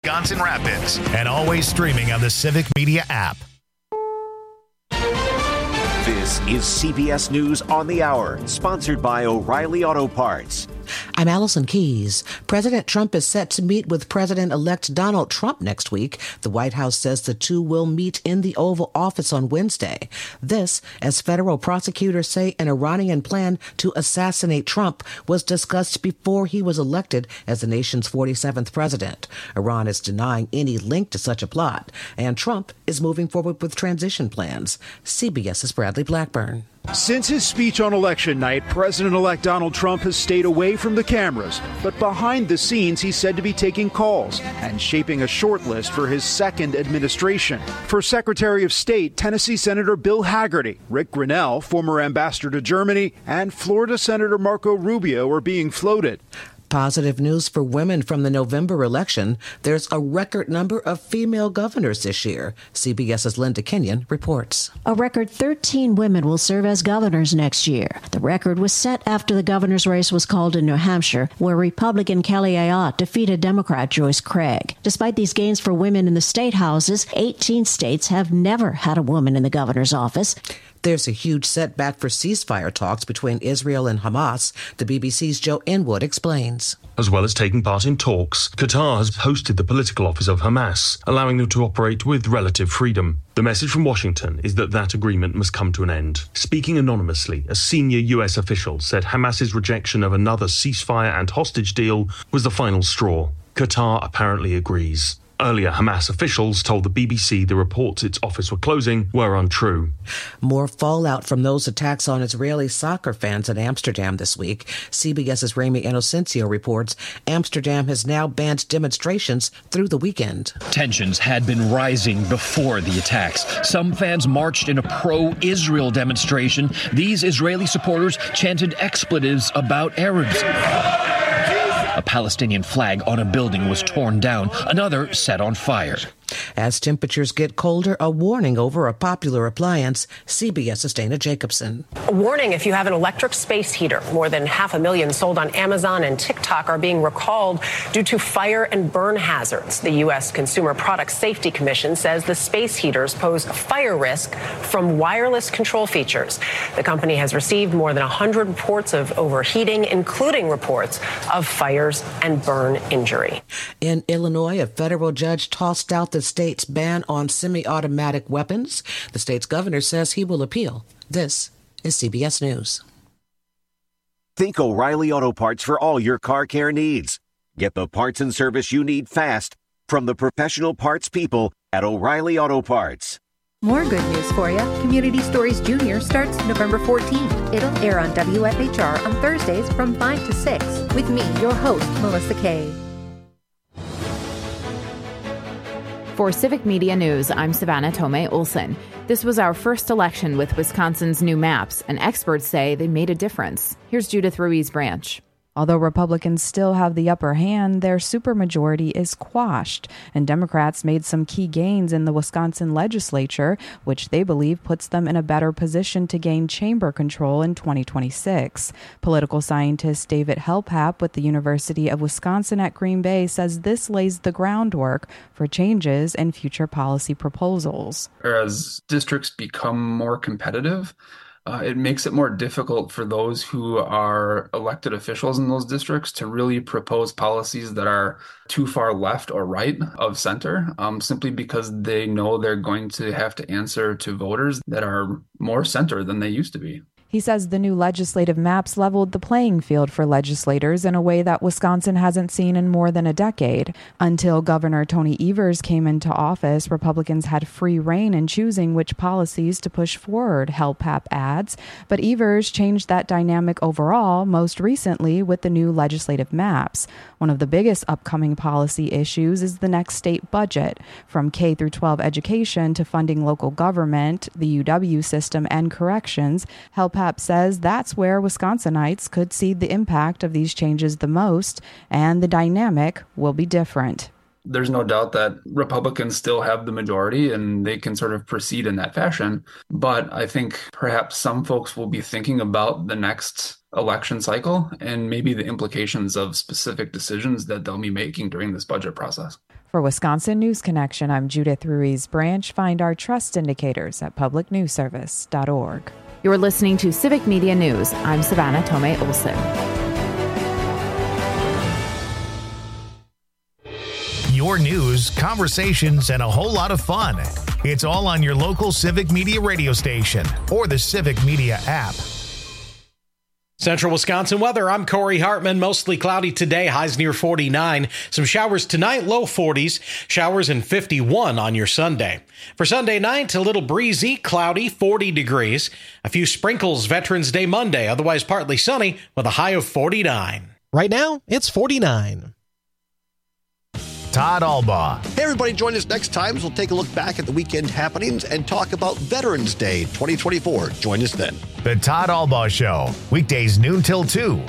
Wisconsin Rapids, and always streaming on the Civic Media app. This is CBS News on the Hour, sponsored by O'Reilly Auto Parts. I'm Allison Keyes. President Trump is set to meet with President-elect Donald Trump next week. The White House says the two will meet in the Oval Office on Wednesday. This, as federal prosecutors say an Iranian plan to assassinate Trump was discussed before he was elected as the nation's 47th president. Iran is denying any link to such a plot, and Trump is moving forward with transition plans. CBS's Bradley Blackburn. Since his speech on election night, President-elect Donald Trump has stayed away from the cameras. But behind the scenes, he's said to be taking calls and shaping a short list for his second administration. For Secretary of State, Tennessee Senator Bill Hagerty, Rick Grinnell, former ambassador to Germany, and Florida Senator Marco Rubio are being floated. Positive news for women from the November election. There's a record number of female governors this year. CBS's Linda Kenyon reports. A record 13 women will serve as governors next year. The record was set after the governor's race was called in New Hampshire, where Republican Kelly Ayotte defeated Democrat Joyce Craig. Despite these gains for women in the state houses, 18 states have never had a woman in the governor's office. There's a huge setback for ceasefire talks between Israel and Hamas. The BBC's Joe Inwood explains. As well as taking part in talks, Qatar has hosted the political office of Hamas, allowing them to operate with relative freedom. The message from Washington is that agreement must come to an end. Speaking anonymously, a senior U.S. official said Hamas's rejection of another ceasefire and hostage deal was the final straw. Qatar apparently agrees. Earlier, Hamas officials told the BBC the reports its office were closing were untrue. More fallout from those attacks on Israeli soccer fans in Amsterdam this week. CBS's Rami Inocencio reports Amsterdam has now banned demonstrations through the weekend. Tensions had been rising before the attacks. Some fans marched in a pro-Israel demonstration. These Israeli supporters chanted expletives about Arabs. A Palestinian flag on a building was torn down. Another set on fire. As temperatures get colder, a warning over a popular appliance. CBS's Dana Jacobson. A warning if you have an electric space heater. More than 500,000 sold on Amazon and TikTok are being recalled due to fire and burn hazards. The U.S. Consumer Product Safety Commission says the space heaters pose a fire risk from wireless control features. The company has received more than 100 reports of overheating, including reports of fires and burn injury. In Illinois, a federal judge tossed out the state's ban on semi-automatic weapons. The state's governor says he will appeal. This is CBS News. Think O'Reilly Auto Parts for all your car care needs. Get the parts and service you need fast from the professional parts people at O'Reilly Auto Parts. More good news for you. Community Stories Junior starts November 14th. It'll air on WFHR on Thursdays from 5 to 6 with me, your host, Melissa Kay. For Civic Media News, I'm Savannah Tomei Olson. This was our first election with Wisconsin's new maps, and experts say they made a difference. Here's Judith Ruiz Branch. Although Republicans still have the upper hand, their supermajority is quashed, and Democrats made some key gains in the Wisconsin legislature, which they believe puts them in a better position to gain chamber control in 2026. Political scientist David Helpap with the University of Wisconsin at Green Bay says this lays the groundwork for changes in future policy proposals. As districts become more competitive, it makes it more difficult for those who are elected officials in those districts to really propose policies that are too far left or right of center, simply because they know they're going to have to answer to voters that are more center than they used to be. He says the new legislative maps leveled the playing field for legislators in a way that Wisconsin hasn't seen in more than a decade. Until Governor Tony Evers came into office, Republicans had free rein in choosing which policies to push forward, Helpap adds. But Evers changed that dynamic overall, most recently with the new legislative maps. One of the biggest upcoming policy issues is the next state budget. From K through 12 education to funding local government, the UW system, and corrections, Helpap says that's where Wisconsinites could see the impact of these changes the most, and the dynamic will be different. There's no doubt that Republicans still have the majority and they can sort of proceed in that fashion. But I think perhaps some folks will be thinking about the next election cycle and maybe the implications of specific decisions that they'll be making during this budget process. For Wisconsin News Connection, I'm Judith Ruiz Branch. Find our trust indicators at publicnewsservice.org. You're listening to Civic Media News. I'm Savannah Tomei Olson. Your news, conversations, and a whole lot of fun. It's all on your local Civic Media radio station or the Civic Media app. Central Wisconsin weather. I'm Corey Hartman. Mostly cloudy today. Highs near 49. Some showers tonight, low 40s. Showers in 51 on your Sunday. For Sunday night, a little breezy, cloudy, 40 degrees. A few sprinkles Veterans Day Monday. Otherwise partly sunny with a high of 49. Right now, it's 49. Todd Albaugh. Hey, everybody, join us next time as we'll take a look back at the weekend happenings and talk about Veterans Day 2024. Join us then. The Todd Albaugh Show, weekdays noon till 2.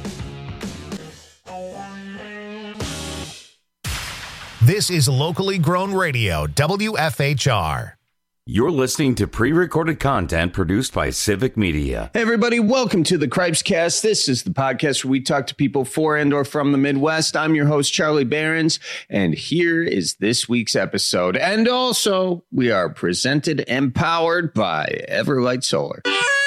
This is locally grown radio, WFHR. You're listening to pre-recorded content produced by Civic Media. Hey, everybody. Welcome to the Cripescast. This is the podcast where we talk to people for and or from the Midwest. I'm your host, Charlie Behrens, and here is this week's episode. And also, we are presented and powered by Everlight Solar.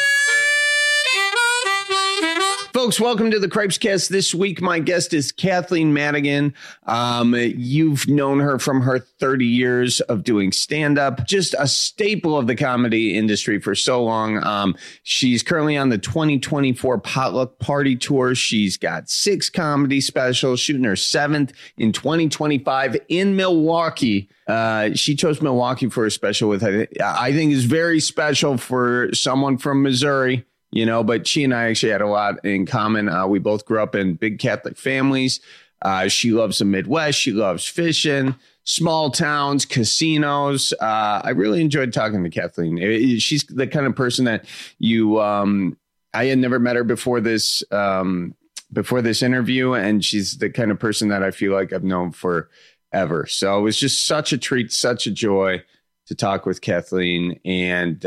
Folks, welcome to the Cripescast. This week, my guest is Kathleen Madigan. You've known her from her 30 years of doing stand-up, just a staple of the comedy industry for so long. She's currently on the 2024 Potluck Party Tour. She's got 6 comedy specials, shooting her 7th in 2025 in Milwaukee. She chose Milwaukee for a special, with I think is very special for someone from Missouri. You know, but she and I actually had a lot in common. We both grew up in big Catholic families. She loves the Midwest. She loves fishing, small towns, casinos. I really enjoyed talking to Kathleen. She's the kind of person that I had never met her before this interview. And she's the kind of person that I feel like I've known forever. So it was just such a treat, such a joy to talk with Kathleen. And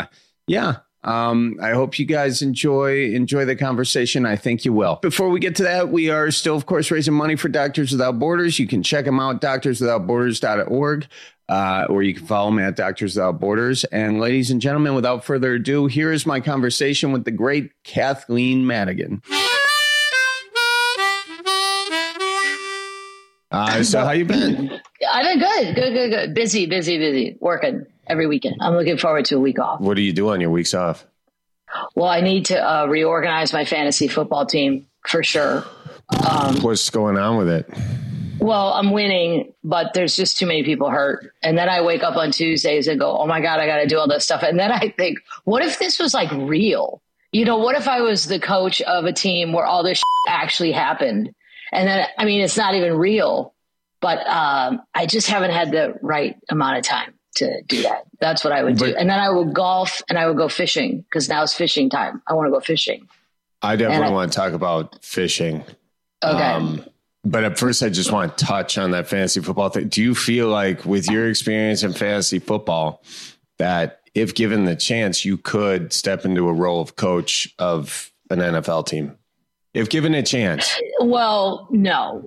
I hope you guys enjoy the conversation. I think you will. Before we get to that, we are still, of course, raising money for Doctors Without Borders. You can check them out, doctorswithoutborders.org, or you can follow me at Doctors Without Borders. And ladies and gentlemen, without further ado, here is my conversation with the great Kathleen Madigan. So how you been? I've been good. Busy, working every weekend. I'm looking forward to a week off. What do you do on your weeks off? Well, I need to reorganize my fantasy football team for sure. What's going on with it? Well, I'm winning, but there's just too many people hurt. And then I wake up on Tuesdays and go, oh my God, I got to do all this stuff. And then I think, what if this was like real? You know, what if I was the coach of a team where all this actually happened? And then, I mean, it's not even real, but I just haven't had the right amount of time to do that. That's what I would do. And then I would golf and I would go fishing because now it's fishing time. I want to go fishing. I definitely want to talk about fishing. Okay. But at first, I just want to touch on that fantasy football thing. Do you feel like with your experience in fantasy football that if given the chance, you could step into a role of coach of an NFL team? If given a chance. Well, no,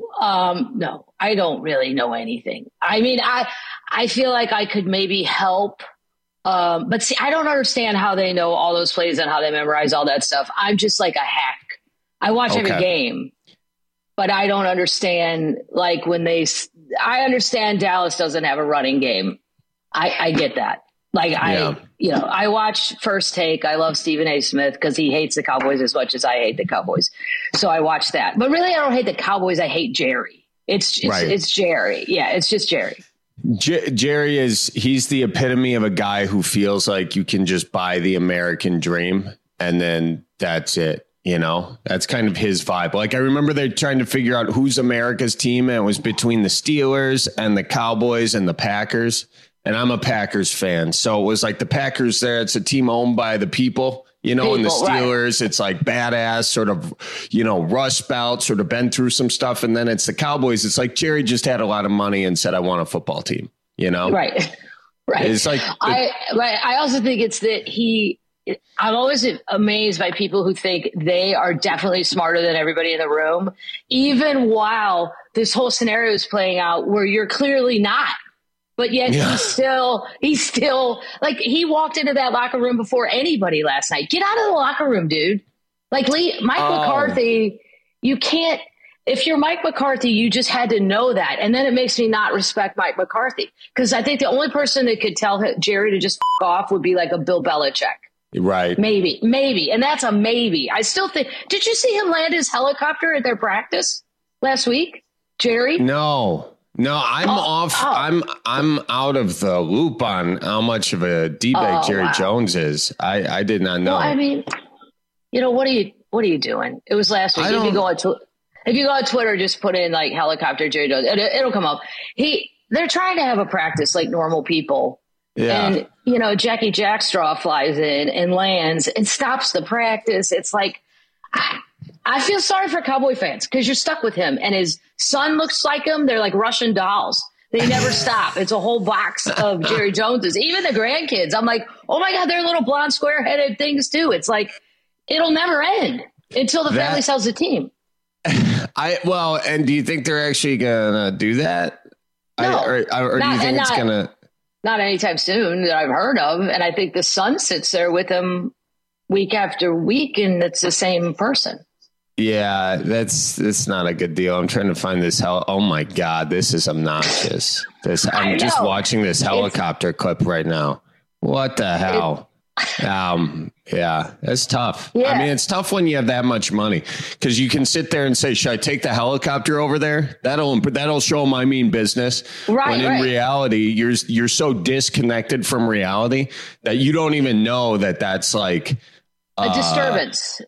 I don't really know anything. I mean, I feel like I could maybe help. But see, I don't understand how they know all those plays and how they memorize all that stuff. I'm just like a hack. I watch every game, but I don't understand like I understand Dallas doesn't have a running game. I get that. Like I watch First Take. I love Stephen A. Smith because he hates the Cowboys as much as I hate the Cowboys. So I watch that. But really, I don't hate the Cowboys. I hate Jerry. It's Jerry. Yeah, it's just Jerry. Jerry he's the epitome of a guy who feels like you can just buy the American dream and then that's it. You know, that's kind of his vibe. Like I remember they're trying to figure out who's America's team. And it was between the Steelers and the Cowboys and the Packers. And I'm a Packers fan. So it was like the Packers there. It's a team owned by the people, you know, and the Steelers, It's like badass sort of, you know, Rust Belt, sort of been through some stuff. And then it's the Cowboys. It's like Jerry just had a lot of money and said, I want a football team, you know? Right. It's like, I also think it's that he I'm always amazed by people who think they are definitely smarter than everybody in the room, even while this whole scenario is playing out where you're clearly not. But yet he's still like, he walked into that locker room before anybody last night. Get out of the locker room, dude. Like Mike McCarthy, you can't. If you're Mike McCarthy, you just had to know that. And then it makes me not respect Mike McCarthy, because I think the only person that could tell Jerry to just f off would be like a Bill Belichick. Right. Maybe. And that's a maybe. I still think, did you see him land his helicopter at their practice last week, Jerry? No, I'm off. I'm out of the loop on how much of a D-bag Jerry Jones is. I did not know. Well, I mean, what are you doing? It was last week. If you go on Twitter, just put in like helicopter Jerry Jones, it'll come up. They're trying to have a practice like normal people. Yeah. And, Jackie Jackstraw flies in and lands and stops the practice. It's like, I feel sorry for Cowboy fans because you're stuck with him, and his son looks like him. They're like Russian dolls. They never stop. It's a whole box of Jerry Joneses. Even the grandkids, I'm like, oh my God, they're little blonde square headed things too. It's like, it'll never end until the family sells the team. And do you think they're actually gonna do that? No, or do you think it's gonna? Not anytime soon that I've heard of. And I think the son sits there with him week after week, and it's the same person. Yeah, that's not a good deal. I'm trying to find this. Oh my God, this is obnoxious. I'm just watching this helicopter clip right now. What the hell? Yeah, that's tough. Yeah. I mean, it's tough when you have that much money, because you can sit there and say, should I take the helicopter over there? That'll show them I mean business. Right. When in reality, you're so disconnected from reality that you don't even know that that's like a disturbance.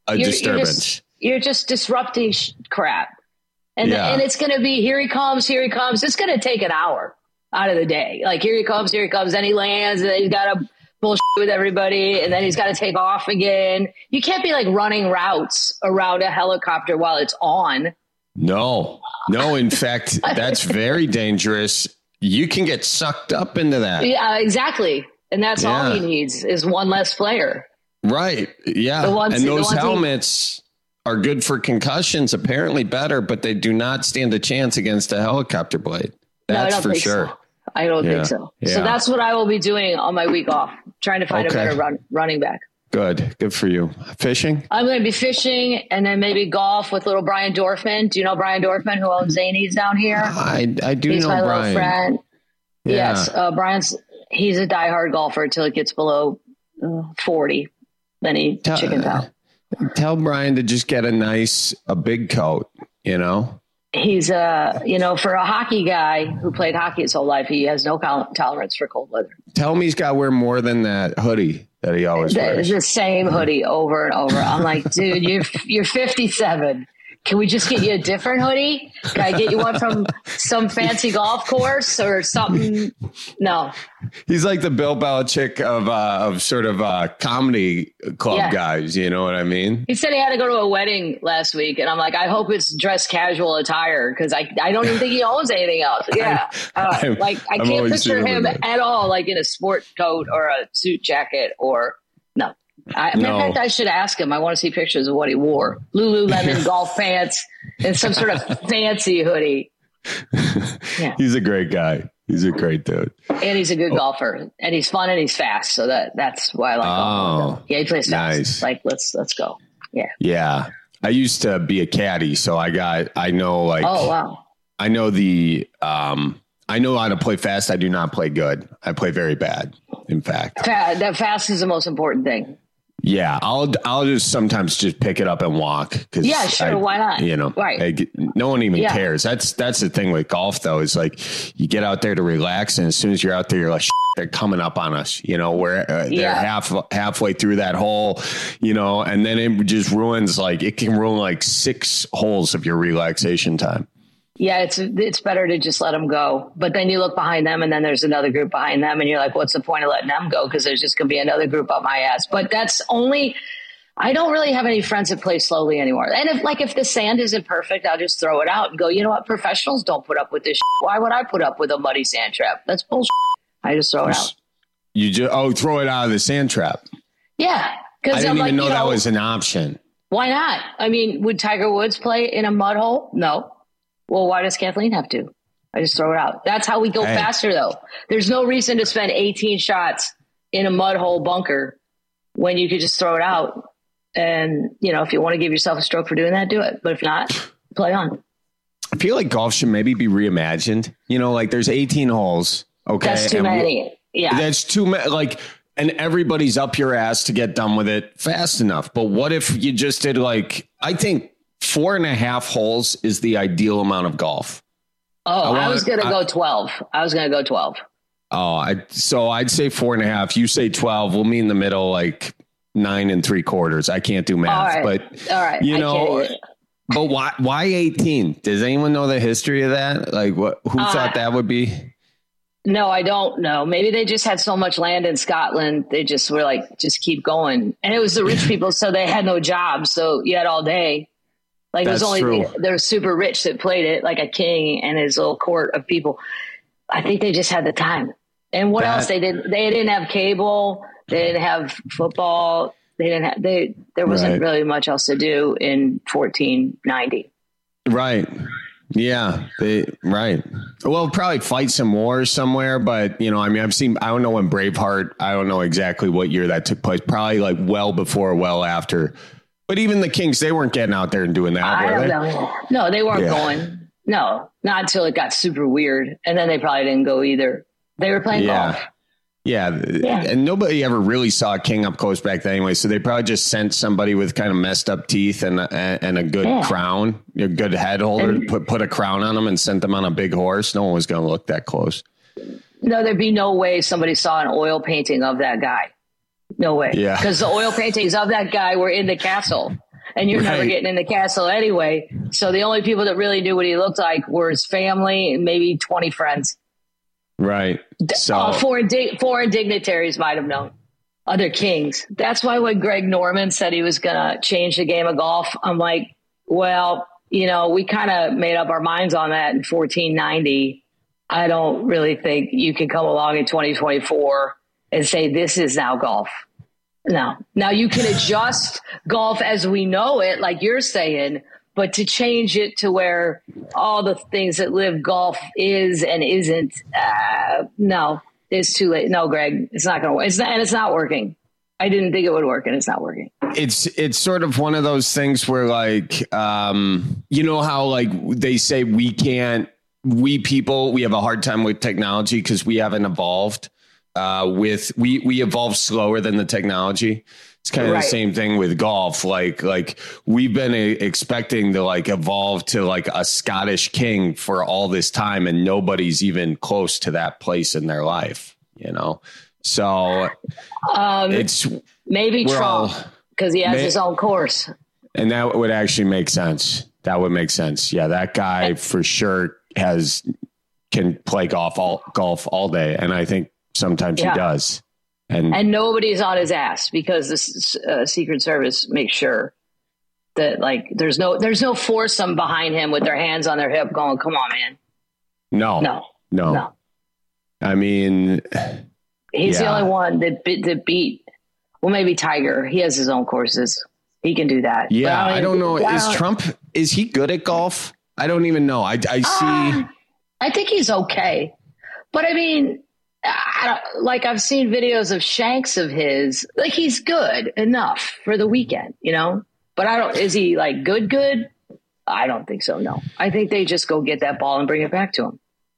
You're just disrupting crap. And it's going to be, here he comes. It's going to take an hour out of the day. Like, here he comes. Then he lands, and then he's got to bullshit with everybody, and then he's got to take off again. You can't be like running routes around a helicopter while it's on. No. In fact, that's very dangerous. You can get sucked up into that. Yeah, exactly. And that's all he needs is one less player. Right. Yeah. And those helmets are good for concussions, apparently better, but they do not stand a chance against a helicopter blade. That's for sure. So. I don't think so. Yeah. So that's what I will be doing on my week off, trying to find a better running back. Good for you. Fishing? I'm going to be fishing, and then maybe golf with little Brian Dorfman. Do you know Brian Dorfman, who owns Zanies down here? I do He's know my Brian. Little friend. Yeah. Yes, he's a diehard golfer until it gets below 40. Then he chickens out. Tell Brian to just get a big coat, He's for a hockey guy who played hockey his whole life, he has no tolerance for cold weather. Tell him he's got to wear more than that hoodie that he always wears. The same hoodie over and over. I'm like, dude, you're 57. Can we just get you a different hoodie? Can I get you one from some fancy golf course or something? No. He's like the Bill Belichick of sort of comedy club guys. You know what I mean? He said he had to go to a wedding last week, and I'm like, I hope it's dress casual attire, because I don't even think he owns anything else. Yeah, I can't picture him at all like in a sport coat or a suit jacket or no. In fact, I should ask him. I want to see pictures of what he wore. Lululemon golf pants and some sort of fancy hoodie. Yeah. He's a great guy. He's a great dude. And he's a good golfer. And he's fun and he's fast. So that's why I like golfing. Yeah, he plays fast. Nice. Like, let's go. Yeah. Yeah. I used to be a caddy, so I know how to play fast. I do not play good. I play very bad, in fact. That fast is the most important thing. Yeah, I'll just sometimes just pick it up and walk. Yeah, sure. Why not? Right. No one even cares. That's the thing with golf, though, is like you get out there to relax, and as soon as you're out there, you're like, they're coming up on us. Where they're halfway through that hole. And then it just ruins it can ruin like 6 holes of your relaxation time. Yeah, it's better to just let them go. But then you look behind them, and then there's another group behind them, and you're like, what's the point of letting them go? Because there's just going to be another group up my ass. But I don't really have any friends that play slowly anymore. And if the sand isn't perfect, I'll just throw it out and go, you know what? Professionals don't put up with this shit. Why would I put up with a muddy sand trap? That's bullshit. I just throw it out. You just throw it out of the sand trap. Yeah. I didn't even know that was an option. Why not? I mean, would Tiger Woods play in a mud hole? No. Well, why does Kathleen have to? I just throw it out. That's how we go faster, though. There's no reason to spend 18 shots in a mud hole bunker when you could just throw it out. And, if you want to give yourself a stroke for doing that, do it. But if not, play on. I feel like golf should maybe be reimagined. There's 18 holes. Okay. That's too many. Yeah. That's too many. And everybody's up your ass to get done with it fast enough. But what if you just did I think 4.5 holes is the ideal amount of golf. Oh, I was going to go 12. Oh, so I'd say 4.5. You say 12. We'll meet in the middle, 9 3/4. I can't do math, all right. but all right. But why 18? Does anyone know the history of that? Who thought that would be? No, I don't know. Maybe they just had so much land in Scotland. They just were just keep going. And it was the rich people. So they had no jobs. So you had all day. It was only they're super rich that played it, like a king and his little court of people. I think they just had the time. And what else? They didn't have cable. They didn't have football. There wasn't really much else to do in 1490. Right. Yeah. Right. Well, probably fight some wars somewhere, but I've seen, I don't know when Braveheart, I don't know exactly what year that took place. Probably well before, well after. But even the Kings, they weren't getting out there and doing that. I don't know. No, they weren't going. No, not until it got super weird. And then they probably didn't go either. They were playing golf. Yeah. And nobody ever really saw a king up close back then anyway. So they probably just sent somebody with kind of messed up teeth and a good crown, a good head holder, put a crown on them and sent them on a big horse. No one was going to look that close. No, there'd be no way somebody saw an oil painting of that guy. No way. Yeah. Because the oil paintings of that guy were in the castle and you're never getting in the castle anyway. So the only people that really knew what he looked like were his family and maybe 20 friends. Right. So foreign dignitaries might have known, other kings. That's why when Greg Norman said he was going to change the game of golf, I'm like, well, we kind of made up our minds on that in 1490. I don't really think you can come along in 2024 and say this is now golf. No. Now you can adjust golf as we know it, like you're saying, but to change it to where all the things that Live Golf is and isn't, no, it's too late. No, Greg, it's not going to work. It's not working. I didn't think it would work, and it's not working. It's sort of one of those things where how they say we have a hard time with technology because we haven't evolved. We evolve slower than the technology. It's kind of the same thing with golf. We've been expecting to evolve to a Scottish king for all this time, and nobody's even close to that place in their life. So it's maybe Trump because he has his own course, and that would actually make sense. That would make sense. Yeah, that guy for sure can play golf all day, and I think sometimes he does. And nobody's on his ass because the Secret Service makes sure that there's no foursome behind him with their hands on their hip going, come on, man. No. I mean, he's the only one that beat. Well, maybe Tiger. He has his own courses. He can do that. Yeah. I don't know. Is he good at golf? I don't even know. I see. I think he's okay. But I mean, I've seen videos of shanks of his, he's good enough for the weekend, but is he good? I don't think so. No, I think they just go get that ball and bring it back to him.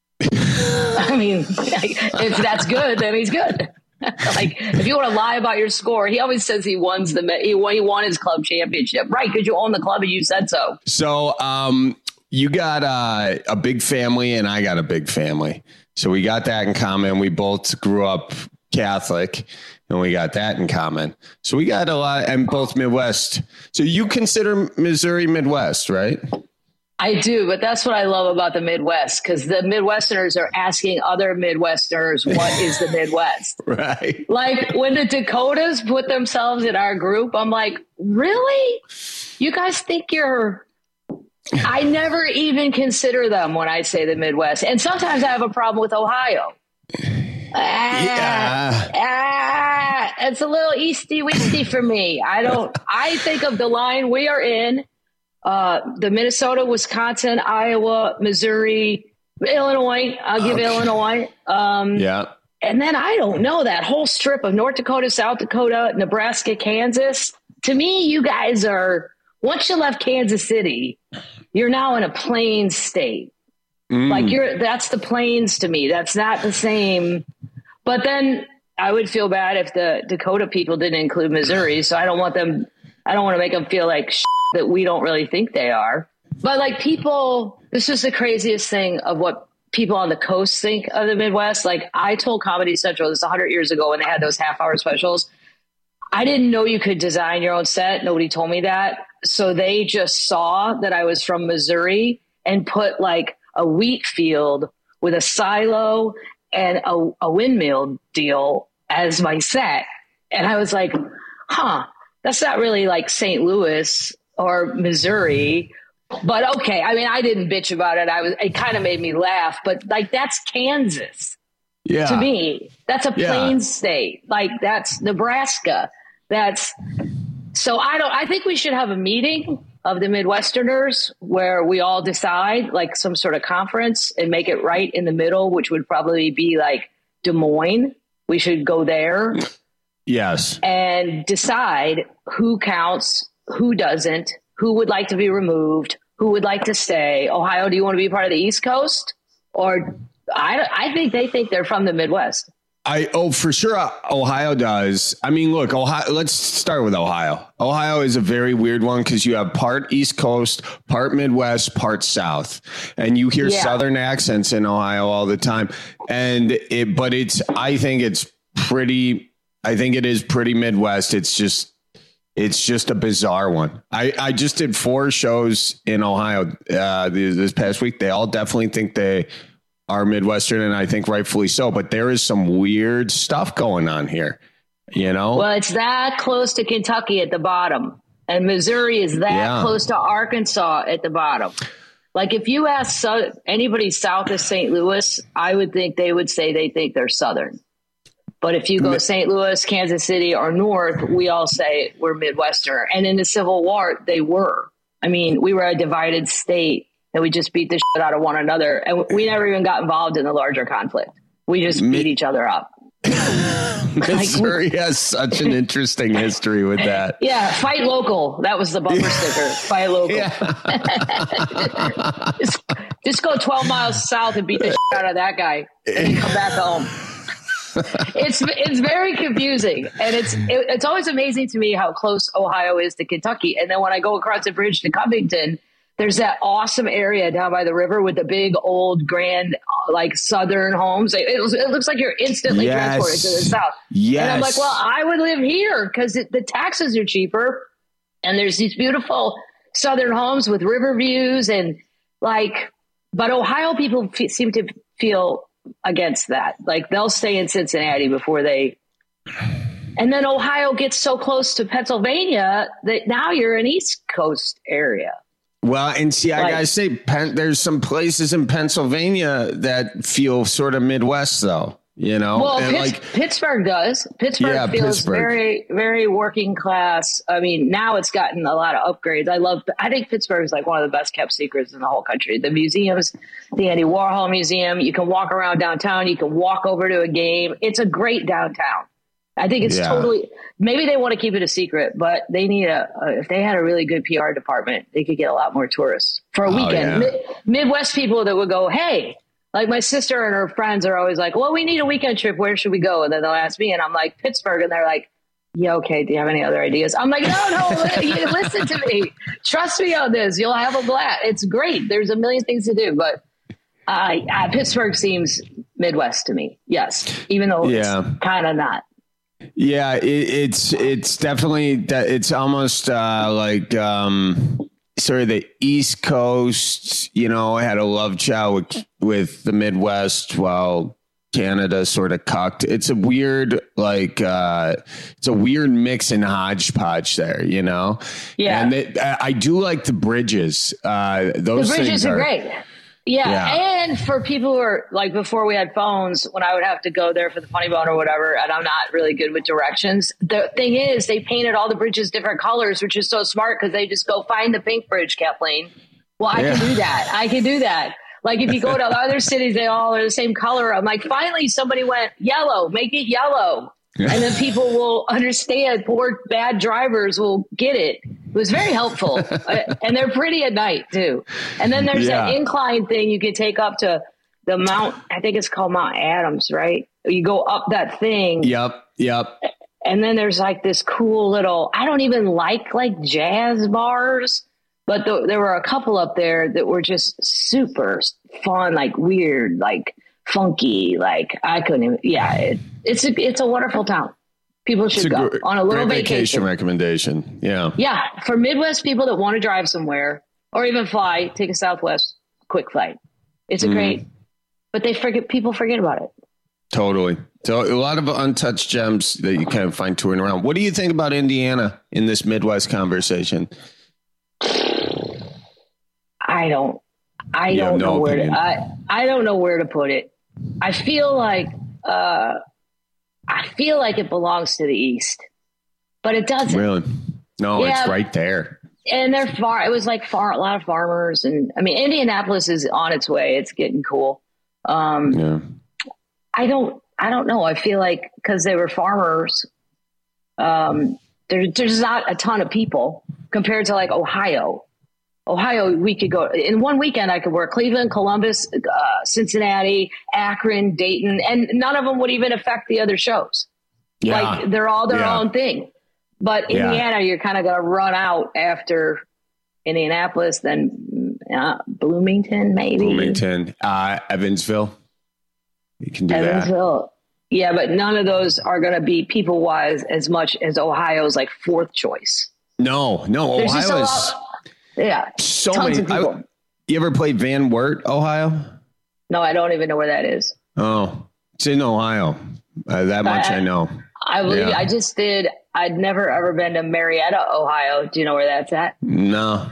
I mean, if that's good, then he's good. If you want to lie about your score, he always says he won his club championship. Right. Cause you own the club and you said so. So, you got a big family and I got a big family. So we got that in common. We both grew up Catholic and we got that in common. So we got a lot, and both Midwest. So you consider Missouri Midwest, right? I do, but that's what I love about the Midwest, because the Midwesterners are asking other Midwesterners, what is the Midwest? Right. When the Dakotas put themselves in our group, I'm like, really? You guys think I never even consider them when I say the Midwest. And sometimes I have a problem with Ohio. It's a little easty-weasty for me. I think of the line we are in, the Minnesota, Wisconsin, Iowa, Missouri, Illinois. I'll give Illinois. And then I don't know, that whole strip of North Dakota, South Dakota, Nebraska, Kansas. To me, you guys are, once you left Kansas City, you're now in a plains state. Like that's the plains to me. That's not the same. But then I would feel bad if the Dakota people didn't include Missouri. So I don't want to make them feel like that we don't really think they are. But like people, this is the craziest thing of what people on the coast think of the Midwest. Like I told Comedy Central this 100 years ago when they had those half-hour specials. I didn't know you could design your own set. Nobody told me that. So they just saw that I was from Missouri and put like a wheat field with a silo and a windmill deal as my set. And I was like, that's not really like St. Louis or Missouri, but okay. I mean, I didn't bitch about it. It kind of made me laugh, but like, that's Kansas. Yeah. To me, that's a plains state. Like that's Nebraska. So I think we should have a meeting of the Midwesterners where we all decide like some sort of conference and make it right in the middle, which would probably be like Des Moines. We should go there. Yes. And decide who counts, who doesn't, who would like to be removed, who would like to stay. Ohio, do you want to be part of the East Coast? Or I think they think they're from the Midwest. For sure. Ohio does. I mean, look, Ohio, let's start with Ohio. Ohio is a very weird one because you have part East Coast, part Midwest, part South, and you hear Southern accents in Ohio all the time. I think it is pretty Midwest. It's just a bizarre one. I just did 4 shows in Ohio this past week. They all definitely think they are Midwestern, and I think rightfully so, but there is some weird stuff going on here, you know? Well, it's that close to Kentucky at the bottom, and Missouri is that close to Arkansas at the bottom. Like if you ask anybody south of St. Louis, I would think they would say they think they're Southern. But if you go St. Louis, Kansas City, or North, we all say we're Midwestern. And in the Civil War, they were. I mean, we were a divided state. And we just beat the shit out of one another. And we never even got involved in the larger conflict. We just beat each other up. Missouri has such an interesting history with that. Yeah, fight local. That was the bumper sticker. Fight local. just go 12 miles south and beat the shit out of that guy and then come back home. It's very confusing. And it's always amazing to me how close Ohio is to Kentucky. And then when I go across the bridge to Covington, there's that awesome area down by the river with the big old grand like Southern homes. It looks like you're instantly transported to the South. Yes. And I'm like, well, I would live here because the taxes are cheaper. And there's these beautiful Southern homes with river views and but Ohio people seem to feel against that. Like they'll stay in Cincinnati before they. And then Ohio gets so close to Pennsylvania that now you're an East Coast area. Well, and see, I gotta say, there's some places in Pennsylvania that feel sort of Midwest, though. You know, well, Pittsburgh does. Pittsburgh feels very, very working class. I mean, now it's gotten a lot of upgrades. I think Pittsburgh is like one of the best kept secrets in the whole country. The museums, the Andy Warhol Museum. You can walk around downtown. You can walk over to a game. It's a great downtown. I think it's totally, maybe they want to keep it a secret, but they need if they had a really good PR department, they could get a lot more tourists for a weekend. Midwest people that would go, hey, like my sister and her friends are always like, well, we need a weekend trip. Where should we go? And then they'll ask me and I'm like, Pittsburgh. And they're like, yeah, okay. Do you have any other ideas? I'm like, no, listen to me. Trust me on this. You'll have a blast. It's great. There's a million things to do, but Pittsburgh seems Midwest to me. Yes. Even though it's kind of not. Yeah, it's definitely it's almost like sort of the East Coast, you know, had a love child with the Midwest while Canada sort of cucked. It's a weird mix and hodgepodge there, you know? Yeah. And I do like the bridges. Those the bridges are great. Yeah. And for people who are like, before we had phones, when I would have to go there for the Funny Bone or whatever, and I'm not really good with directions. The thing is, they painted all the bridges different colors, which is so smart because they just go find the pink bridge, Kathleen. Well, I can do that. I can do that. Like if you go to other cities, they all are the same color. I'm like, finally, somebody went yellow, make it yellow. And then people will understand. Poor bad drivers will get it. It was very helpful. And they're pretty at night too. And then there's that incline thing you can take up to the Mount, I think it's called Mount Adams, right? You go up that thing. Yep. And then there's like this cool little, I don't even like jazz bars, but there were a couple up there that were just super fun, like weird, like funky, like I couldn't even, it's a wonderful town. People should go on a little vacation recommendation. Yeah. For Midwest people that want to drive somewhere or even fly, take a Southwest quick flight. It's a great, but people forget about it. Totally. So a lot of untouched gems that you kind of find touring around. What do you think about Indiana in this Midwest conversation? I don't know where to put it. I feel like it belongs to the East, but it doesn't. Really? No, it's right there. And they're far. It was like a lot of farmers, and I mean, Indianapolis is on its way. It's getting cool. I don't know. I feel like because they were farmers, there's not a ton of people compared to like Ohio. We could go in one weekend. I could work Cleveland, Columbus, Cincinnati, Akron, Dayton, and none of them would even affect the other shows. Yeah. Like they're all their own thing. But Indiana, you're kind of going to run out after Indianapolis, then Bloomington, maybe. Evansville. You can do Evansville. That. Yeah, but none of those are going to be people-wise as much as Ohio's like fourth choice. No, Ohio is. Yeah. So many. You ever played Van Wert, Ohio? No, I don't even know where that is. Oh, it's in Ohio. That much I know. I believe I just did. I'd never ever been to Marietta, Ohio. Do you know where that's at? No.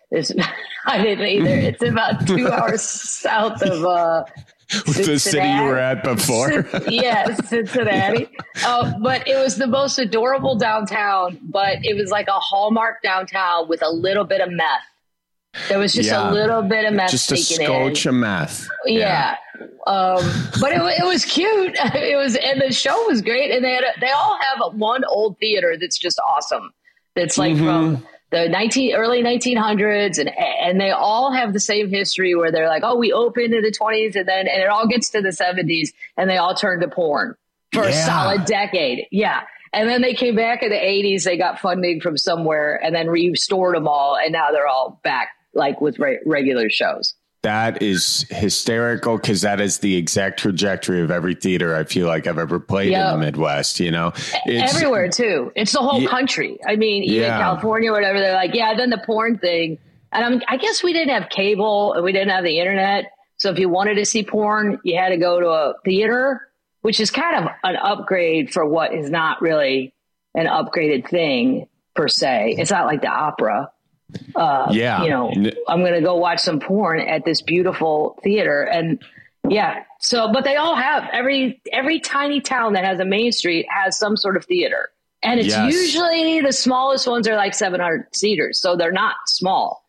I didn't either. It's about 2 hours south of the city you were at before. Cincinnati. But it was the most adorable downtown, but it was like a Hallmark downtown with a little bit of meth. There was just a little bit of meth. Just a scotch of meth. Yeah. But it was cute. And the show was great. And they all have one old theater that's just awesome. That's like from the early 1900s, and they all have the same history where they're like, oh, we opened in the 20s, and it all gets to the 70s, and they all turned to porn for a solid decade. Yeah. And then they came back in the 80s. They got funding from somewhere and then restored them all. And now they're all back like with regular shows. That is hysterical because that is the exact trajectory of every theater I feel like I've ever played in the Midwest, It's everywhere too. It's the whole country. I mean, even California, whatever, they're like, then the porn thing. And I guess we didn't have cable and we didn't have the internet. So if you wanted to see porn, you had to go to a theater, which is kind of an upgrade for what is not really an upgraded thing per se. It's not like the opera. I'm going to go watch some porn at this beautiful theater. And but they all have every tiny town that has a main street has some sort of theater. And it's usually the smallest ones are like 700 seaters. So they're not small.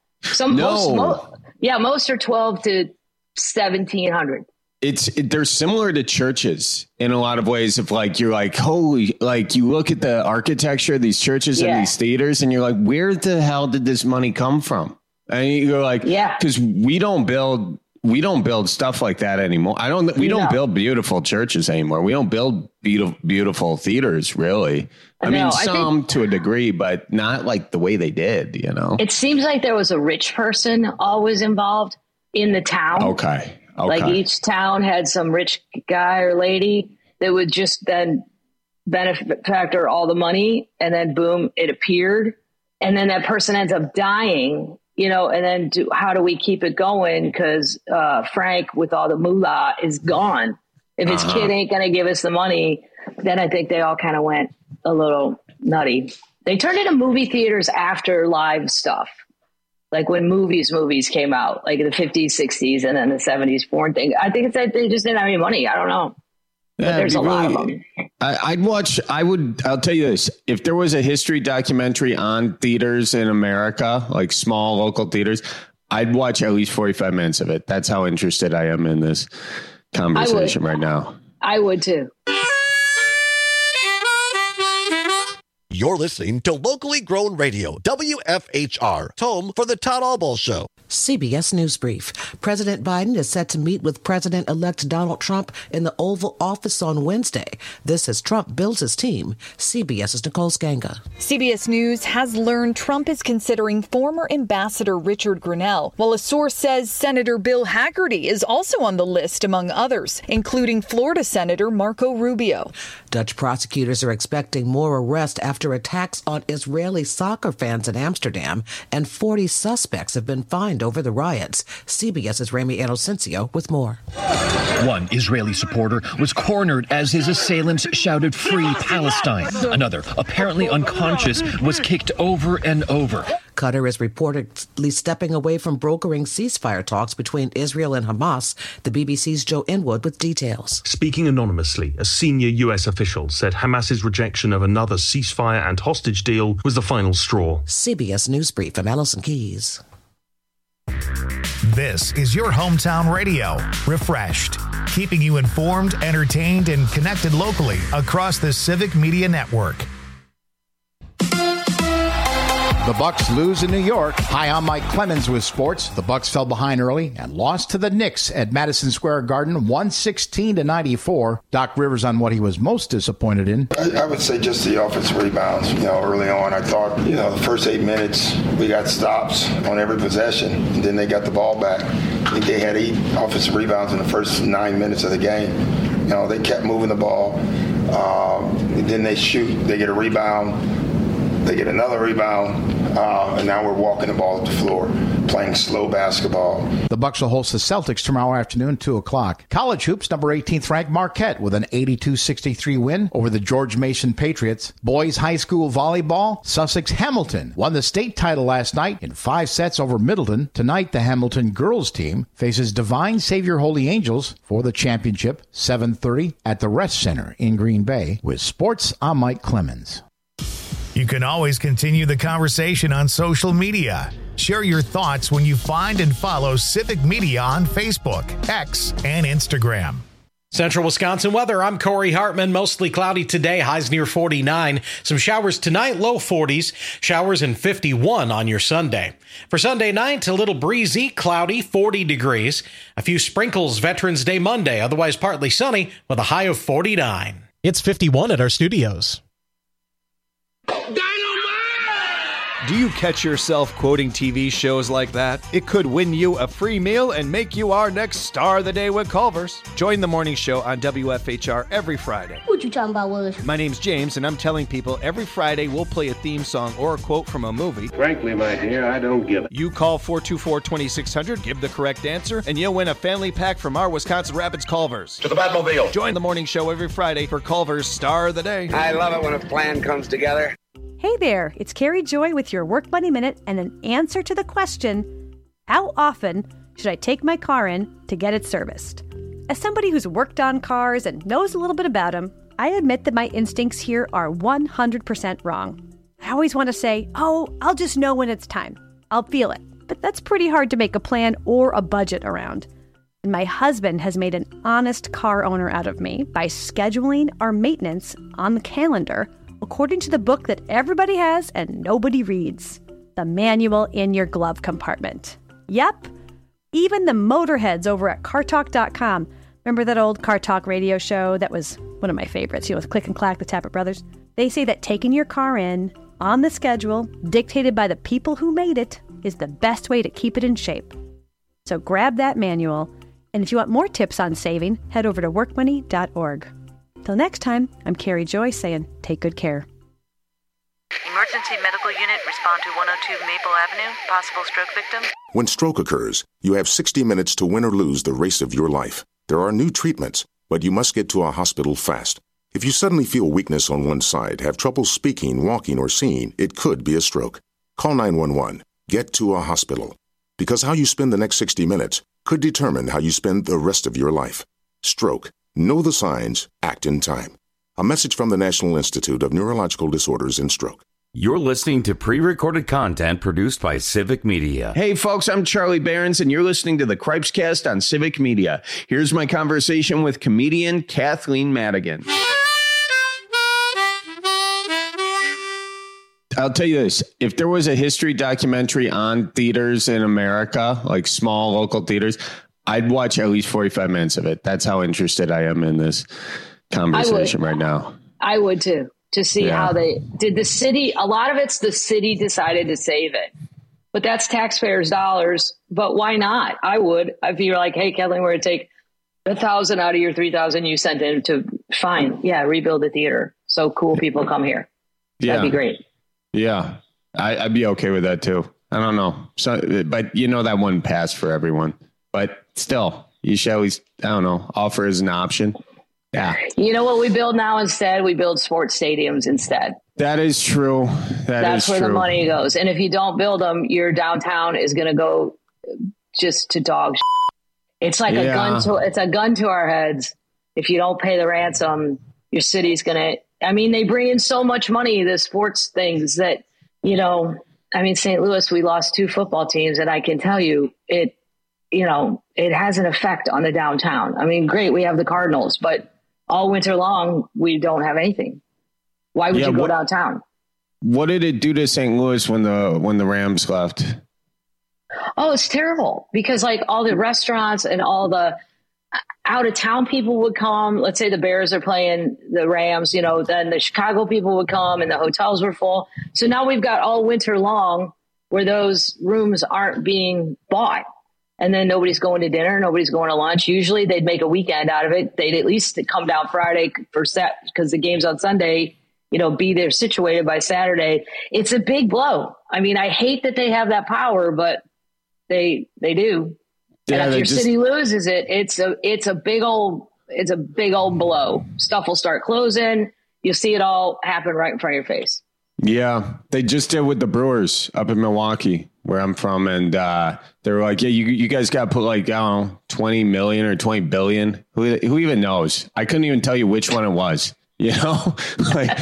Most are 12 to 1,700. They're similar to churches in a lot of ways of like, you're like, holy, like you look at the architecture of these churches and these theaters and you're like, where the hell did this money come from? And you're like, because we don't build stuff like that anymore. We don't build beautiful churches anymore. We don't build beautiful theaters, really. I mean, some to a degree, but not like the way they did, It seems like there was a rich person always involved in the town. Okay. Like each town had some rich guy or lady that would just then benefactor all the money, and then boom, it appeared. And then that person ends up dying, and then how do we keep it going? Because Frank with all the moolah is gone. If his kid ain't going to give us the money, then I think they all kind of went a little nutty. They turned into movie theaters after live stuff. like when movies came out, like in the 50s, 60s, and then the 70s porn thing. I think it's that they just didn't have any money. I don't know. But there's a lot of them. I'll tell you this. If there was a history documentary on theaters in America, like small local theaters, I'd watch at least 45 minutes of it. That's how interested I am in this conversation right now. I would too. You're listening to Locally Grown Radio, WFHR, home for the Todd Albaugh Show. CBS News Brief. President Biden is set to meet with President-elect Donald Trump in the Oval Office on Wednesday. This as Trump builds his team. CBS's Nicole Skanga. CBS News has learned Trump is considering former Ambassador Richard Grenell, while a source says Senator Bill Hagerty is also on the list, among others, including Florida Senator Marco Rubio. Dutch prosecutors are expecting more arrests after attacks on Israeli soccer fans in Amsterdam, and 40 suspects have been fined over the riots. CBS's Rami Inocencio with more. One Israeli supporter was cornered as his assailants shouted "Free Palestine." Another, apparently unconscious, was kicked over and over. Qatar is reportedly stepping away from brokering ceasefire talks between Israel and Hamas. The BBC's Joe Inwood with details. Speaking anonymously, a senior U.S. official said Hamas's rejection of another ceasefire and hostage deal was the final straw. CBS News Brief. I'm Allison Keys. This is your hometown radio, Refreshed, keeping you informed, entertained, and connected locally across the Civic Media Network. The Bucks lose in New York. Hi, I'm Mike Clemens with sports. The Bucks fell behind early and lost to the Knicks at Madison Square Garden, 116-94. Doc Rivers on what he was most disappointed in. I would say just the offensive rebounds. Early on, I thought, the first 8 minutes, we got stops on every possession, and then they got the ball back. I think they had 8 offensive rebounds in the first 9 minutes of the game. They kept moving the ball. Then they shoot. They get a rebound. They get another rebound, and now we're walking the ball up the floor, playing slow basketball. The Bucks will host the Celtics tomorrow afternoon, 2 o'clock. College hoops, number 18th ranked Marquette with an 82-63 win over the George Mason Patriots. Boys high school volleyball, Sussex Hamilton won the state title last night in 5 sets over Middleton. Tonight, the Hamilton girls team faces Divine Savior Holy Angels for the championship, 7:30 at the Rest Center in Green Bay. With sports, I'm Mike Clemens. You can always continue the conversation on social media. Share your thoughts when you find and follow Civic Media on Facebook, X, and Instagram. Central Wisconsin weather. I'm Corey Hartman. Mostly cloudy today. Highs near 49. Some showers tonight, low 40s. Showers in 51 on your Sunday. For Sunday night, a little breezy, cloudy, 40 degrees. A few sprinkles Veterans Day Monday. Otherwise partly sunny with a high of 49. It's 51 at our studios. Do you catch yourself quoting TV shows like that? It could win you a free meal and make you our next star of the day with Culver's. Join the morning show on WFHR every Friday. What you talking about, Willis? My name's James, and I'm telling people every Friday we'll play a theme song or a quote from a movie. Frankly, my dear, I don't give it. You call 424-2600, give the correct answer, and you'll win a family pack from our Wisconsin Rapids Culver's. To the Batmobile. Join the morning show every Friday for Culver's Star of the Day. I love it when a plan comes together. Hey there, it's Carrie Joy with your Work Money Minute and an answer to the question, how often should I take my car in to get it serviced? As somebody who's worked on cars and knows a little bit about them, I admit that my instincts here are 100% wrong. I always want to say, I'll just know when it's time. I'll feel it. But that's pretty hard to make a plan or a budget around. And my husband has made an honest car owner out of me by scheduling our maintenance on the calendar according to the book that everybody has and nobody reads, the manual in your glove compartment. Yep, even the motorheads over at CarTalk.com. Remember that old Car Talk radio show that was one of my favorites, with Click and Clack, the Tappet Brothers? They say that taking your car in on the schedule, dictated by the people who made it, is the best way to keep it in shape. So grab that manual, and if you want more tips on saving, head over to workmoney.org. Till next time, I'm Carrie Joy saying, take good care. Emergency medical unit, respond to 102 Maple Avenue, possible stroke victim. When stroke occurs, you have 60 minutes to win or lose the race of your life. There are new treatments, but you must get to a hospital fast. If you suddenly feel weakness on one side, have trouble speaking, walking, or seeing, it could be a stroke. Call 911. Get to a hospital. Because how you spend the next 60 minutes could determine how you spend the rest of your life. Stroke. Know the signs. Act in time. A message from the National Institute of Neurological Disorders and Stroke. You're listening to pre-recorded content produced by Civic Media. Hey, folks, I'm Charlie Behrens, and you're listening to the Cripescast on Civic Media. Here's my conversation with comedian Kathleen Madigan. I'll tell you this. If there was a history documentary on theaters in America, like small local theaters, I'd watch at least 45 minutes of it. That's how interested I am in this conversation right now. I would too. To see how they did the city. A lot of it's the city decided to save it, but that's taxpayers' dollars. But why not? I would. If you're like, hey, Kathleen, we're going to take 1,000 out of your 3,000 you sent in to fine. Yeah. Rebuild the theater. So cool people come here. That'd be great. Yeah. I'd be okay with that too. I don't know. So, but you know, that wouldn't pass for everyone, but still you should always, I don't know, offer as an option. Yeah. You know what we build now instead? We build sports stadiums instead. That is true. That's where the money goes. And if you don't build them, your downtown is going to go just to dog shit. It's like it's a gun to our heads. If you don't pay the ransom, your city's going to, I mean, they bring in so much money, the sports things that, you know, I mean, St. Louis, we lost 2 football teams, and I can tell you it has an effect on the downtown. I mean, great. We have the Cardinals, but all winter long, we don't have anything. Why would you go downtown? What did it do to St. Louis when the Rams left? Oh, it's terrible because like all the restaurants and all the out of town people would come. Let's say the Bears are playing the Rams, you know, then the Chicago people would come and the hotels were full. So now we've got all winter long where those rooms aren't being bought. And then nobody's going to dinner. Nobody's going to lunch. Usually they'd make a weekend out of it. They'd at least come down Friday for set because the game's on Sunday, you know, be there situated by Saturday. It's a big blow. I mean, I hate that they have that power, but they do. Yeah, and if your city loses it, it's a big old blow. Stuff will start closing. You'll see it all happen right in front of your face. Yeah, they just did with the Brewers up in Milwaukee, where I'm from, and they were like, "Yeah, you guys got to put like, I don't know, 20 million or 20 billion. Who even knows? I couldn't even tell you which one it was, you know." Like,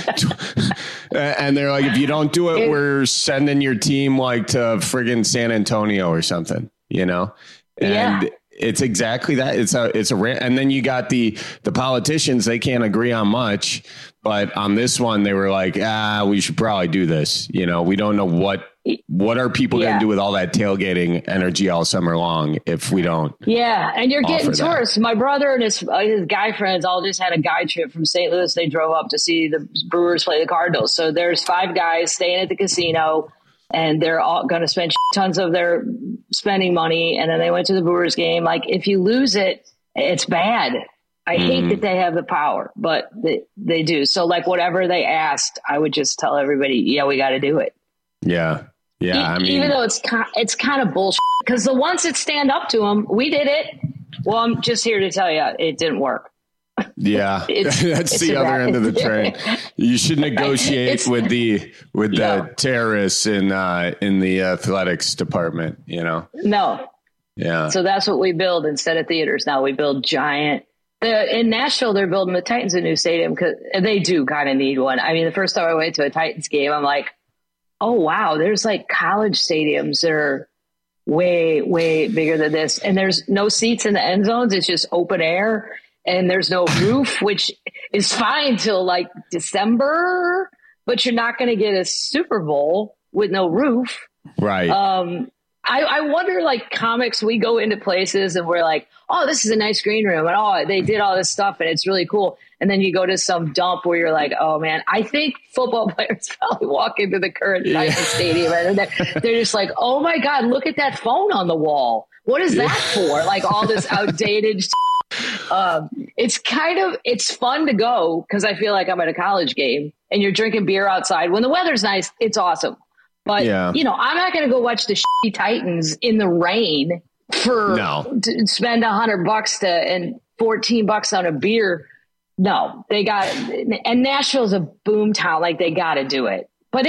and they're like, "If you don't do it, we're sending your team like to friggin' San Antonio or something," you know. And it's exactly that. It's a and then you got the politicians. They can't agree on much. But on this one, they were like, we should probably do this. You know, we don't know what are people going to do with all that tailgating energy all summer long if we don't. Yeah. And you're getting tourists. My brother and his guy friends all just had a guy trip from St. Louis. They drove up to see the Brewers play the Cardinals. So there's 5 guys staying at the casino and they're all going to spend tons of their spending money. And then they went to the Brewers game. Like if you lose it, it's bad. I hate that they have the power, but they do. So like whatever they asked, I would just tell everybody, yeah, we got to do it. Yeah. Yeah. I mean, even though it's kind of bullshit because the ones that stand up to them, we did it. Well, I'm just here to tell you it didn't work. Yeah. That's the other end of the train. You should negotiate with the terrorists in the athletics department, you know? No. Yeah. So that's what we build instead of theaters. Now we build giant. In Nashville, they're building the Titans a new stadium because they do kind of need one. I mean, the first time I went to a Titans game, I'm like, oh, wow, there's like college stadiums that are way, way bigger than this. And there's no seats in the end zones. It's just open air and there's no roof, which is fine till like December, but you're not going to get a Super Bowl with no roof. Right. I wonder, like comics, we go into places and we're like, oh, this is a nice green room. And oh, they did all this stuff and it's really cool. And then you go to some dump where you're like, oh man, I think football players probably walk into the current Titan stadium and they're just like, oh my God, look at that phone on the wall. What is that for? Like all this outdated it's fun to go because I feel like I'm at a college game and you're drinking beer outside. When the weather's nice, it's awesome. But, you know, I'm not going to go watch the shitty Titans in the rain to spend $100 and $14 on a beer. No, and Nashville's a boom town. Like they got to do it. But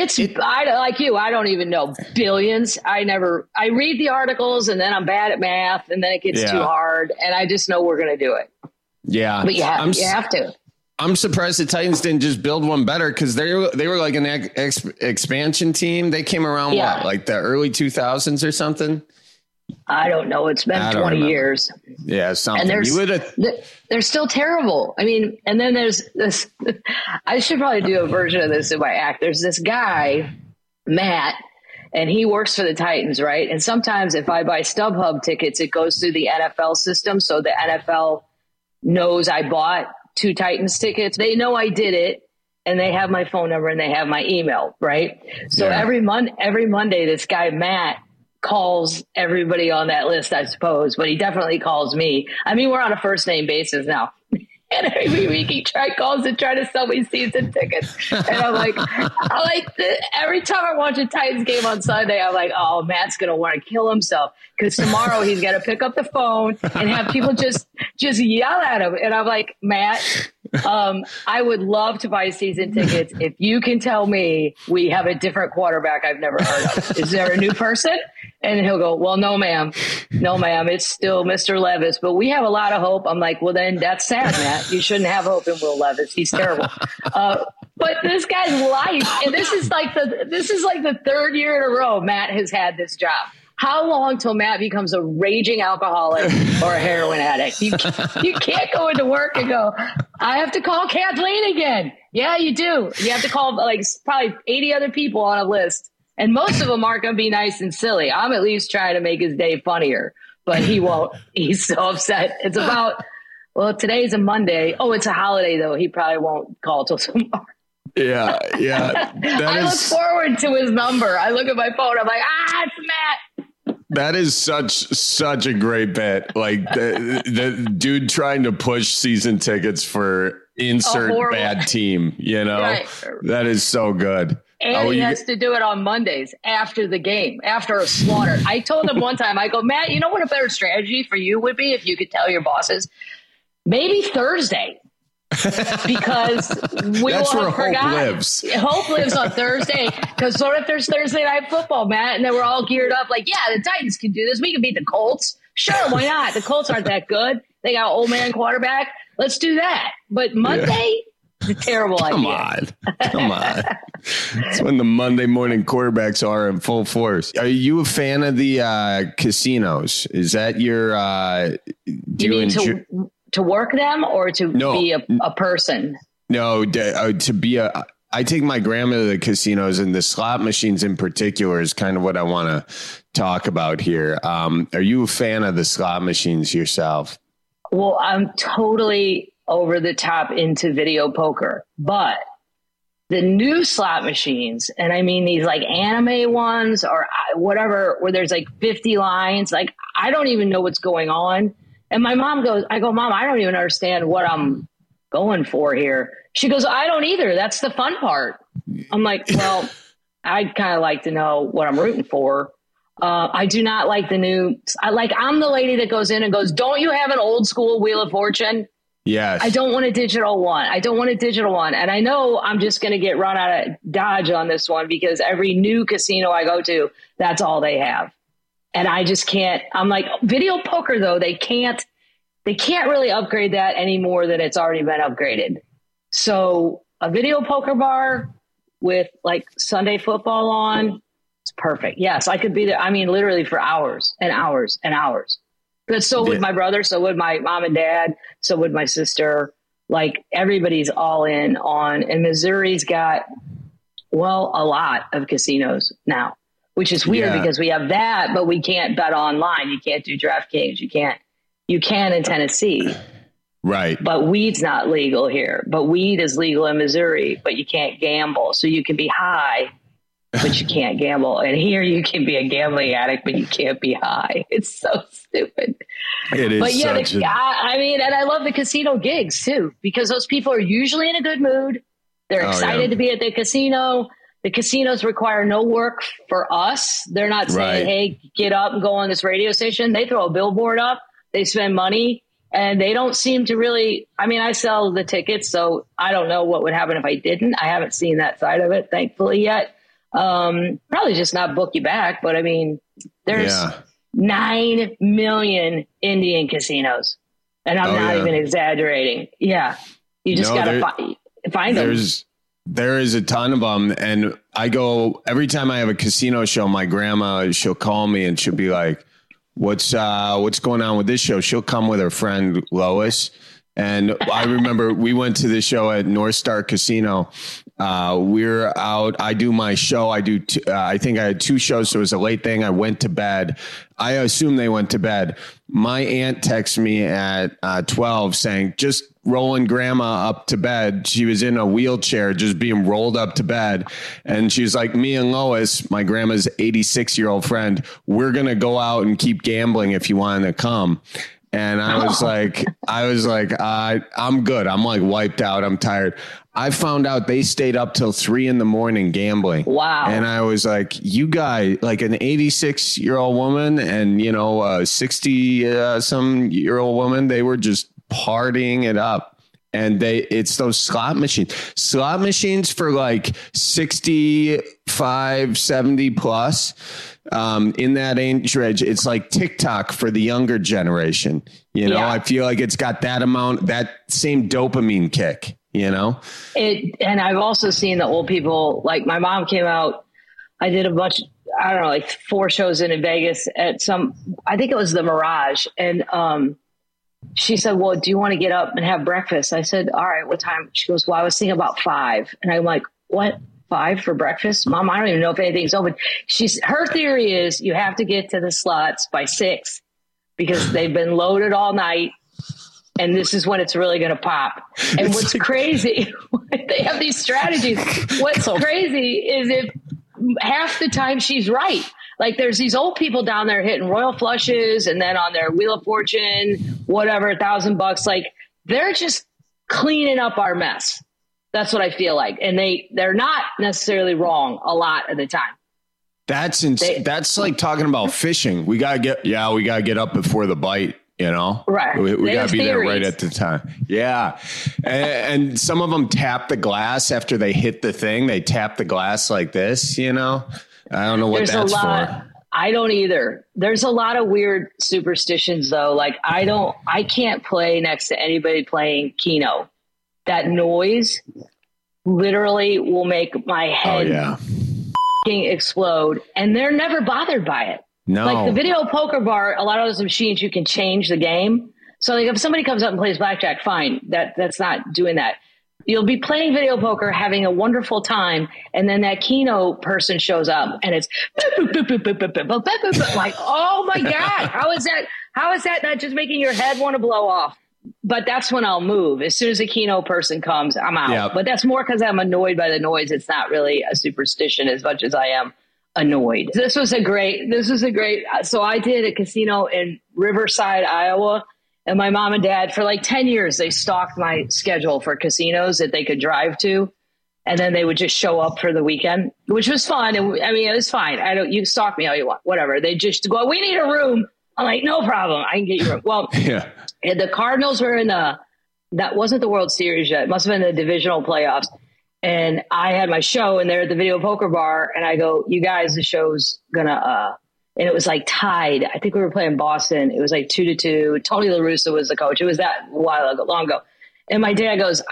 I don't even know billions. I read the articles and then I'm bad at math and then it gets too hard. And I just know we're going to do it. Yeah. But you have to. I'm surprised the Titans didn't just build one better because they were like an expansion team. They came around like the early 2000s or something. I don't know. It's been 20 years. Yeah, something. And they're still terrible. I mean, and then there's this. I should probably do a version of this in my act. There's this guy, Matt, and he works for the Titans, right? And sometimes if I buy StubHub tickets, it goes through the NFL system, so the NFL knows I bought 2 Titans tickets. They know I did it, and they have my phone number and they have my email, right? So every Monday, this guy Matt calls everybody on that list, I suppose, but he definitely calls me. I mean, we're on a first name basis now. And every week he calls and try to sell me season tickets. And I'm like, every time I watch a Titans game on Sunday, I'm like, oh, Matt's going to want to kill himself because tomorrow he's got to pick up the phone and have people just yell at him. And I'm like, Matt, I would love to buy season tickets if you can tell me we have a different quarterback I've never heard of. Is there a new person? And he'll go, well, no, ma'am. No, ma'am. It's still Mr. Levis, but we have a lot of hope. I'm like, well, then that's sad, Matt. You shouldn't have hope in Will Levis. He's terrible. But this guy's life, and this is like the 3rd year in a row Matt has had this job. How long till Matt becomes a raging alcoholic or a heroin addict? You can't go into work and go, I have to call Kathleen again. Yeah, you do. You have to call like probably 80 other people on a list. And most of them aren't going to be nice and silly. I'm at least trying to make his day funnier, but he won't. He's so upset. It's about, well, today's a Monday. Oh, it's a holiday, though. He probably won't call till tomorrow. Yeah. I look forward to his number. I look at my phone. I'm like, it's Matt. That is such a great bet. Like the dude trying to push season tickets for insert bad team, you know, right. That is so good. And he has to do it on Mondays after the game, after a slaughter. I told him one time, I go, Matt, you know what a better strategy for you would be if you could tell your bosses? Maybe Thursday. Because we That's will where have forgotten. Hope lives. Hope lives on Thursday. Because what if there's Thursday night football, Matt? And then we're all geared up like, yeah, the Titans can do this. We can beat the Colts. Sure, why not? The Colts aren't that good. They got an old man quarterback. Let's do that. But Monday... It's a terrible idea. Come on. It's when the Monday morning quarterbacks are in full force. Are you a fan of the casinos? Is that your do you mean to work them or to be a person? No, to be I take my grandma to the casinos, and the slot machines in particular is kind of what I want to talk about here. Are you a fan of the slot machines yourself? Well, I'm totally over the top into video poker, but the new slot machines, and I mean these like anime ones or whatever, where there's like 50 lines, like I don't even know what's going on. And my mom goes, I go, Mom, I don't even understand what I'm going for here. She goes, I don't either. That's the fun part. I'm like, well, I'd kind of like to know what I'm rooting for. I do not like the new, I'm the lady that goes in and goes, don't you have an old school Wheel of Fortune? Yes. I don't want a digital one. And I know I'm just going to get run out of Dodge on this one because every new casino I go to, that's all they have. And I just can't. I'm like, video poker, though, they can't really upgrade that any more than it's already been upgraded. So a video poker bar with like Sunday football on, it's perfect. Yes, I could be there. I mean, literally for hours and hours and hours. But so would my brother, so would my mom and dad, so would my sister. Like everybody's all in on, and Missouri's got, well, a lot of casinos now, which is weird because we have that, but we can't bet online. You can't do DraftKings. You can in Tennessee. Right. But weed's not legal here. But weed is legal in Missouri, but you can't gamble. So you can be high, but you can't gamble. And here you can be a gambling addict, but you can't be high. It's so stupid. It is. But yeah, I mean, and I love the casino gigs too, because those people are usually in a good mood. They're excited to be at the casino. The casinos require no work for us. They're not saying, hey, get up and go on this radio station. They throw a billboard up. They spend money And they don't seem to really, I mean, I sell the tickets, so I don't know what would happen if I didn't. I haven't seen that side of it, thankfully, yet. Probably just not book you back, but I mean, there's 9 million Indian casinos, and I'm not even exaggerating. Yeah. You just got to find them. There is a ton of them. And I go every time I have a casino show, my grandma, she'll call me and she'll be like, what's going on with this show? She'll come with her friend Lois. And I remember we went to the show at North Star Casino. We're out. I do my show. I think I had 2 shows. So it was a late thing. I went to bed. I assume they went to bed. My aunt texted me at 12 saying, just rolling grandma up to bed. She was in a wheelchair, just being rolled up to bed. And she's like, me and Lois, my grandma's 86-year-old friend, we're going to go out and keep gambling if you want to come. And I was like, I'm good. I'm like wiped out. I'm tired. I found out they stayed up till 3 a.m. gambling. Wow. And I was like, you guys, like an 86-year-old woman and, you know, a 60-some-year-old woman, they were just partying it up. And it's those slot machines for like 65, 70 plus. In that age range, it's like TikTok for the younger generation. You know, I feel like it's got that same dopamine kick, you know? And I've also seen the old people, like my mom came out, I did a bunch, I don't know, like 4 shows in Vegas at I think it was the Mirage. And, she said, well, do you want to get up and have breakfast? I said, all right, what time? She goes, well, I was thinking about 5. And I'm like, what? 5 for breakfast? Mom, I don't even know if anything's open. Her theory is you have to get to the slots by 6 because they've been loaded all night. And this is when it's really going to pop. And what's crazy, they have these strategies. What's crazy is if half the time she's right. Like there's these old people down there hitting royal flushes and then on their Wheel of Fortune, whatever, $1,000. Like they're just cleaning up our mess. That's what I feel like. And they're not necessarily wrong a lot of the time. That's like talking about fishing. We gotta get up before the bite, you know? Right. We gotta be there right at the time. Yeah. And some of them tap the glass after they hit the thing. They tap the glass like this, you know? I don't know what that's for. I don't either. There's a lot of weird superstitions though. Like I can't play next to anybody playing Keno. That noise literally will make my head explode. And they're never bothered by it. No. Like the video poker bar, a lot of those machines, you can change the game. So like if somebody comes up and plays blackjack, fine. That's not doing that. You'll be playing video poker, having a wonderful time, and then that Keno person shows up, and it's like, oh my God, how is that not just making your head want to blow off? But that's when I'll move. As soon as a Keno person comes, I'm out. Yep. But that's more because I'm annoyed by the noise. It's not really a superstition as much as I am annoyed. This was a great. So I did a casino in Riverside, Iowa. And my mom and dad, for like 10 years, they stalked my schedule for casinos that they could drive to. And then they would just show up for the weekend, which was fun. And I mean, it was fine. You stalk me all you want, whatever. They just go, we need a room. I'm like, no problem. I can get you a room. Well, and the Cardinals were that wasn't the World Series yet. It must have been the divisional playoffs. And I had my show and they're at the video poker bar. And I go, you guys, the show's gonna, and it was like tied. I think we were playing Boston. It was like 2-2. Tony La Russa was the coach. It was that long ago. And my dad goes,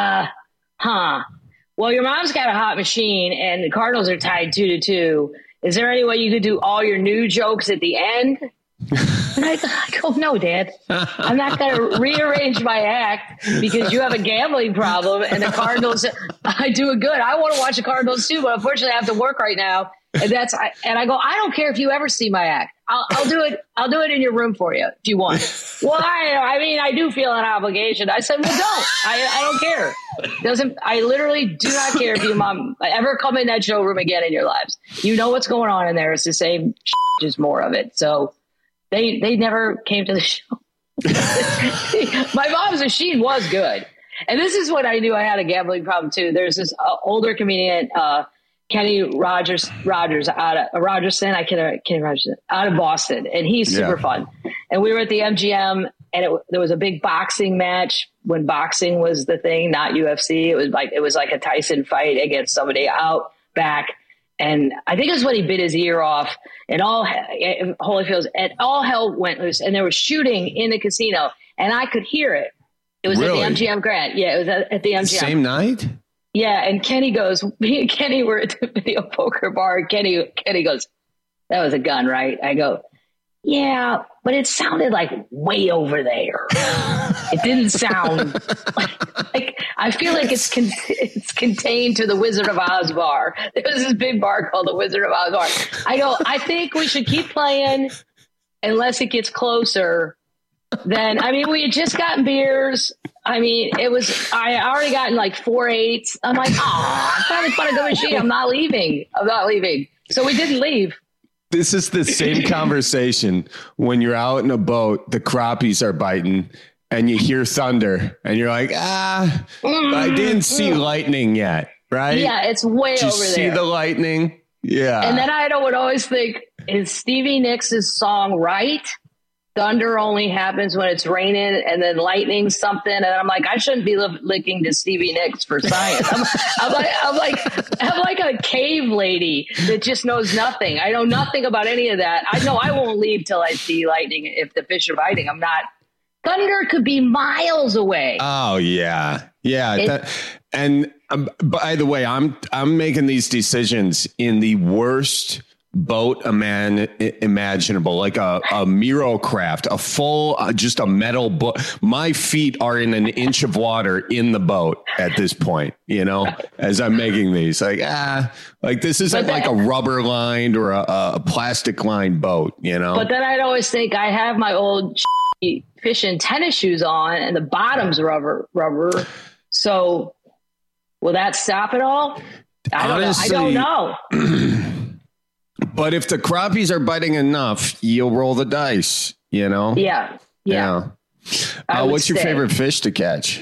well, your mom's got a hot machine and the Cardinals are tied 2-2. Is there any way you could do all your new jokes at the end? And I go, no, Dad, I'm not going to rearrange my act because you have a gambling problem and the Cardinals, I do it good. I want to watch the Cardinals too, but unfortunately I have to work right now. And I go, I don't care if you ever see my act. I'll do it. I'll do it in your room for you if you want. Well, I mean, I do feel an obligation. I said, well, don't. I don't care. I literally do not care if you mom ever come in that showroom again in your lives. You know what's going on in there. It's the same, just more of it. So they never came to the show. My mom's machine was good. And this is when I knew I had a gambling problem too. There's this older comedian, Kenny Rogerson out of Boston, and he's super fun. And we were at the MGM and there was a big boxing match when boxing was the thing, not UFC. It was like a Tyson fight against somebody out back. And I think it was when he bit his ear off, and Holyfield's, and all hell went loose, and there was shooting in the casino, and I could hear it. It was really? At the MGM Grand. Yeah, it was at the MGM. Same night? Yeah, and Kenny goes, me and Kenny were at the video poker bar, and Kenny goes, that was a gun, right? I go, yeah, but it sounded like way over there. It didn't sound like I feel like it's contained to the Wizard of Oz bar. There was this big bar called the Wizard of Oz bar. I go, I think we should keep playing unless it gets closer. Then, I mean, we had just gotten beers. I mean, I already gotten like 4-8s. I'm like, I'm having fun at the machine. I'm not leaving. So we didn't leave. This is the same conversation when you're out in a boat, the crappies are biting, and you hear thunder, and you're like, I didn't see lightning yet, right? Yeah, it's way Did over you there. See the lightning? Yeah. And then I would always think, is Stevie Nicks' song right? Thunder only happens when it's raining, and then lightning something. And I'm like, I shouldn't be looking to Stevie Nicks for science. I'm like a cave lady that just knows nothing. I know nothing about any of that. I know I won't leave till I see lightning. If the fish are biting, I'm not. Thunder could be miles away. Oh yeah. Yeah. And by the way, I'm making these decisions in the worst boat imaginable, like a Miro craft, a full, just a metal boat. My feet are in an inch of water in the boat at this point, as I'm making these, like this isn't like a rubber lined or a plastic lined boat, But then I'd always think I have my old fishing tennis shoes on and the bottom's rubber. So will that stop it all? I don't know. But if the crappies are biting enough, you'll roll the dice, Yeah. What's your favorite fish to catch?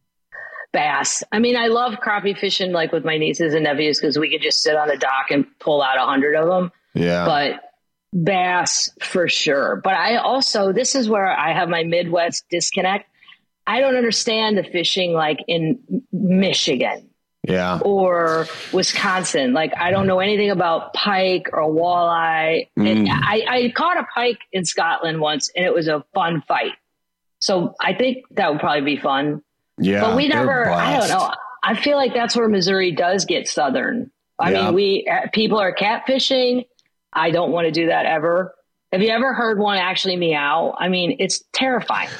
Bass. I mean, I love crappie fishing, like with my nieces and nephews, because we could just sit on the dock and pull out 100 of them. Yeah. But bass for sure. But this is where I have my Midwest disconnect. I don't understand the fishing like in Michigan. Yeah. Or Wisconsin. Like, I don't know anything about pike or walleye. I caught a pike in Scotland once, and it was a fun fight. So I think that would probably be fun. Yeah. But we never, I don't know. I feel like that's where Missouri does get southern. I mean, people are catfishing. I don't want to do that ever. Have you ever heard one actually meow? I mean, it's terrifying.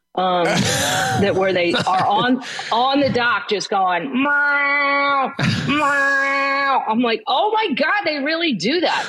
That where they are on the dock just going meow, meow. I'm like, oh my God, they really do that.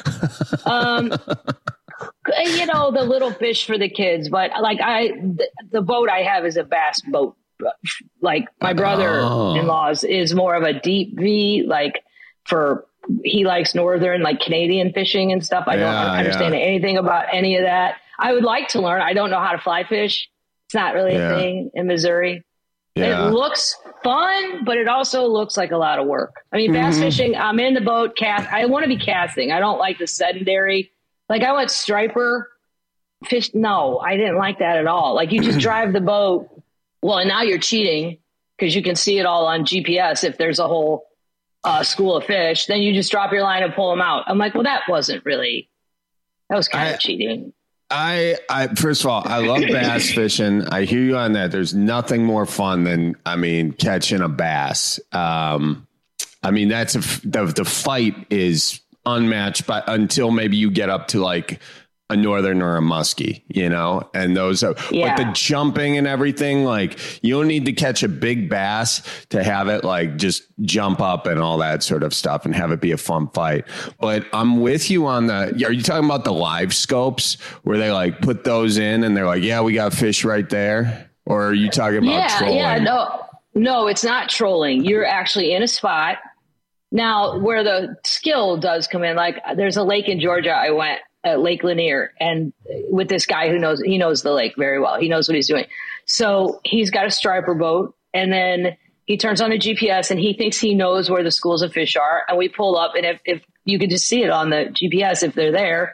The little fish for the kids, but like the boat I have is a bass boat. Like my brother-in-law's is more of a deep V, like he likes northern, like Canadian fishing and stuff. I don't understand anything about any of that. I would like to learn. I don't know how to fly fish. It's not really a thing in Missouri. Yeah. It looks fun, but it also looks like a lot of work. I mean, bass fishing, I'm in the boat I want to be casting. I don't like the sedentary. Like I went striper fish. No, I didn't like that at all. Like you just drive the boat. Well, and now you're cheating because you can see it all on GPS. If there's a whole school of fish, then you just drop your line and pull them out. I'm like, well, that was kind of cheating. First of all, I love bass fishing. I hear you on that. There's nothing more fun than, catching a bass. That's the fight is unmatched, but until maybe you get up to like a northern or a muskie, and those are, but the jumping and everything, like you don't need to catch a big bass to have it like just jump up and all that sort of stuff and have it be a fun fight. But I'm with you on are you talking about the live scopes where they like put those in and they're like, yeah, we got fish right there? Or are you talking about trolling? Yeah, no, it's not trolling. You're actually in a spot. Now where the skill does come in, like there's a lake in Georgia I went at Lake Lanier, and with this guy who knows the lake very well. He knows what he's doing. So he's got a striper boat, and then he turns on the GPS and he thinks he knows where the schools of fish are. And we pull up, and if you could just see it on the GPS, if they're there,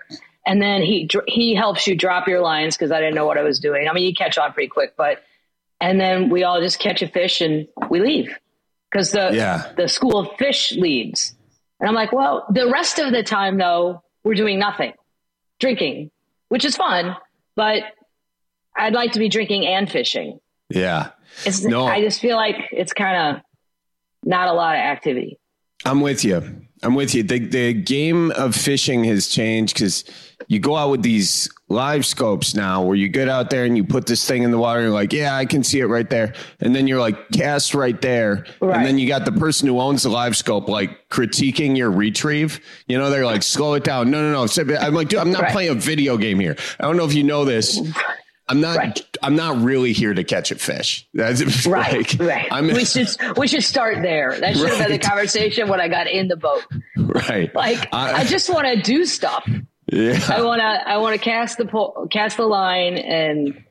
And then he helps you drop your lines because I didn't know what I was doing. I mean, you catch on pretty quick, and then we all just catch a fish and we leave because the school of fish leaves. And I'm like, well, the rest of the time, though, we're doing nothing, drinking, which is fun, but I'd like to be drinking and fishing. Yeah. I just feel like it's kind of not a lot of activity. I'm with you. The game of fishing has changed because you go out with these live scopes now where you get out there and you put this thing in the water and you're like, yeah, I can see it right there. And then you're like, cast right there. Right. And then you got the person who owns the live scope, like critiquing your retrieve. You know, they're like, slow it down. No. I'm like, dude, I'm not playing a video game here. I don't know if you know this. I'm not really here to catch a fish. That's right. We should start there. That should have been the conversation when I got in the boat. Right. Like I just want to do stuff. Yeah. I want to cast the line, and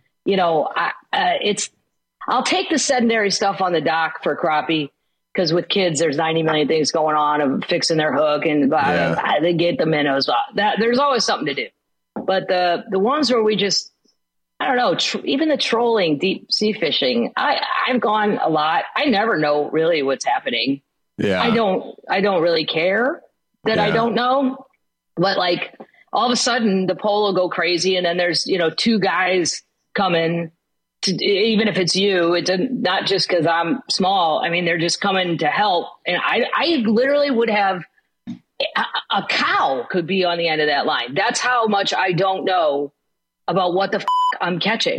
I'll take the sedentary stuff on the dock for crappie because with kids there's 90 million things going on of fixing their hook and they get the minnows. There's always something to do. But the ones where we just I don't know, even the trolling, deep sea fishing, I've gone a lot. I never know really what's happening. Yeah. I don't really care that I don't know, but like all of a sudden the pole will go crazy. And then there's, two guys coming to, even if it's you, it's not just cause I'm small. I mean, they're just coming to help. And I literally would have a cow could be on the end of that line. That's how much I don't know about what the I'm catching.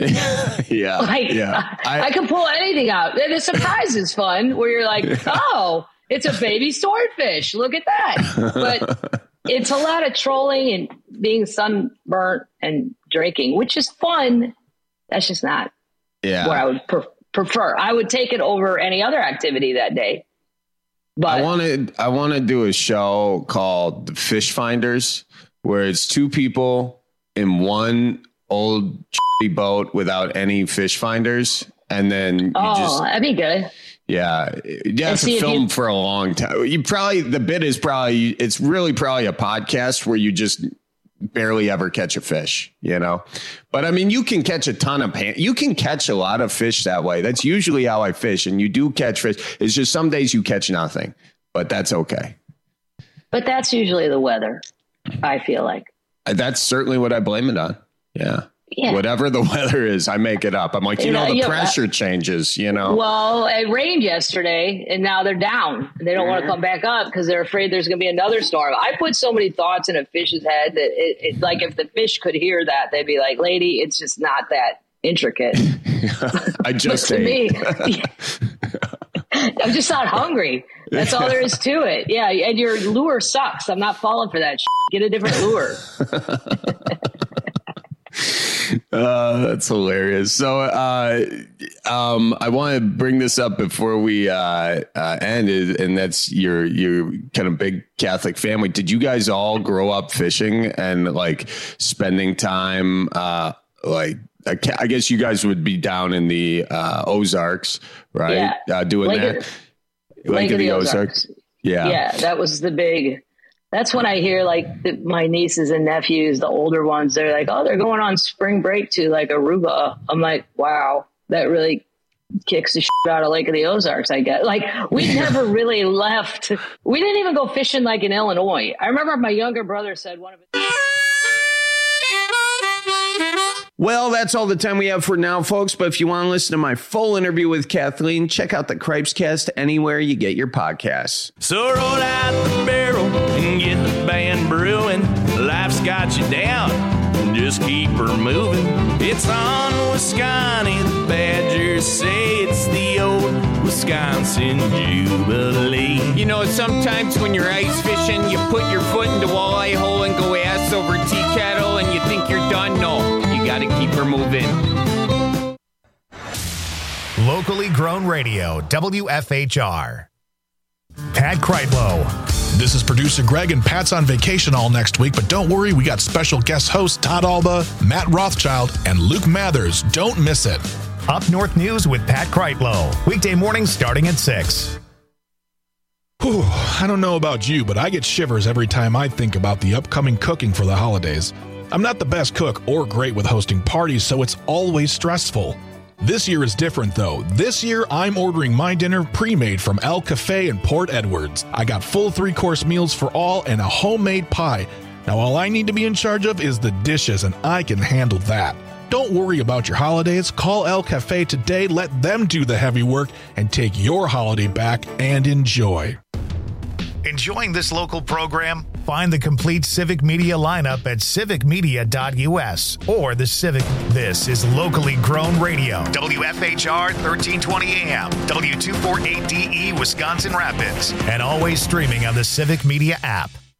I can pull anything out. And the surprise is fun where you're like, oh, it's a baby swordfish. Look at that. But it's a lot of trolling and being sunburnt and drinking, which is fun. That's just not what I would prefer. I would take it over any other activity that day. But I want to do a show called The Fish Finders, where it's two people in one old boat without any fish finders, and then that'd be good. Yeah, you have to film for a long time. The bit is it's really probably a podcast where you just barely ever catch a fish, But I mean, you can catch a ton of you can catch a lot of fish that way. That's usually how I fish, and you do catch fish. It's just some days you catch nothing, but that's okay. But that's usually the weather. I feel like that's certainly what I blame it on. Yeah. Whatever the weather is, I make it up. I'm like, the pressure changes, Well, it rained yesterday and now they're down. They don't want to come back up because they're afraid there's going to be another storm. I put so many thoughts in a fish's head that it like if the fish could hear that, they'd be like, lady, it's just not that intricate. I just to me, I'm just not hungry. That's all there is to it. Yeah. And your lure sucks. I'm not falling for that. Get a different lure. That's hilarious. So I want to bring this up before we end, and that's your kind of big Catholic family. Did you guys all grow up fishing and like spending time? I guess you guys would be down in the Ozarks, right? Yeah. Doing Lake of the Ozarks. Yeah, that was the big. That's when I hear like my nieces and nephews, the older ones, they're like, oh, they're going on spring break to like Aruba. I'm like, wow, that really kicks the shit out of Lake of the Ozarks, I guess. Like we never really left. We didn't even go fishing like in Illinois. I remember my younger brother said one of his. Well, that's all the time we have for now, folks. But if you want to listen to my full interview with Kathleen, check out the Cripescast anywhere you get your podcasts. So roll out the barrel and get the band brewing. Life's got you down, just keep her moving. It's on Wisconsin, the Badgers say it's the old Wisconsin Jubilee. Sometimes when you're ice fishing, you put your foot in the walleye hole and go ass over tea kettle and you think you're done. No, you got to keep her moving. Locally grown radio, WFHR. Pat Kreitlow. This is producer Greg, and Pat's on vacation all next week, but don't worry, we got special guest hosts Todd Alba, Matt Rothschild, and Luke Mathers. Don't miss it. Up North News with Pat Kreitlow. Weekday mornings starting at 6. I don't know about you, but I get shivers every time I think about the upcoming cooking for the holidays. I'm not the best cook or great with hosting parties, so it's always stressful. This year is different, though. This year, I'm ordering my dinner pre-made from El Cafe in Port Edwards. I got full 3-course meals for all and a homemade pie. Now, all I need to be in charge of is the dishes, and I can handle that. Don't worry about your holidays. Call El Cafe today, let them do the heavy work, and take your holiday back and enjoy. Enjoying this local program? Find the complete Civic Media lineup at civicmedia.us or the Civic. This is locally grown radio. WFHR 1320 AM, W248DE Wisconsin Rapids, and always streaming on the Civic Media app.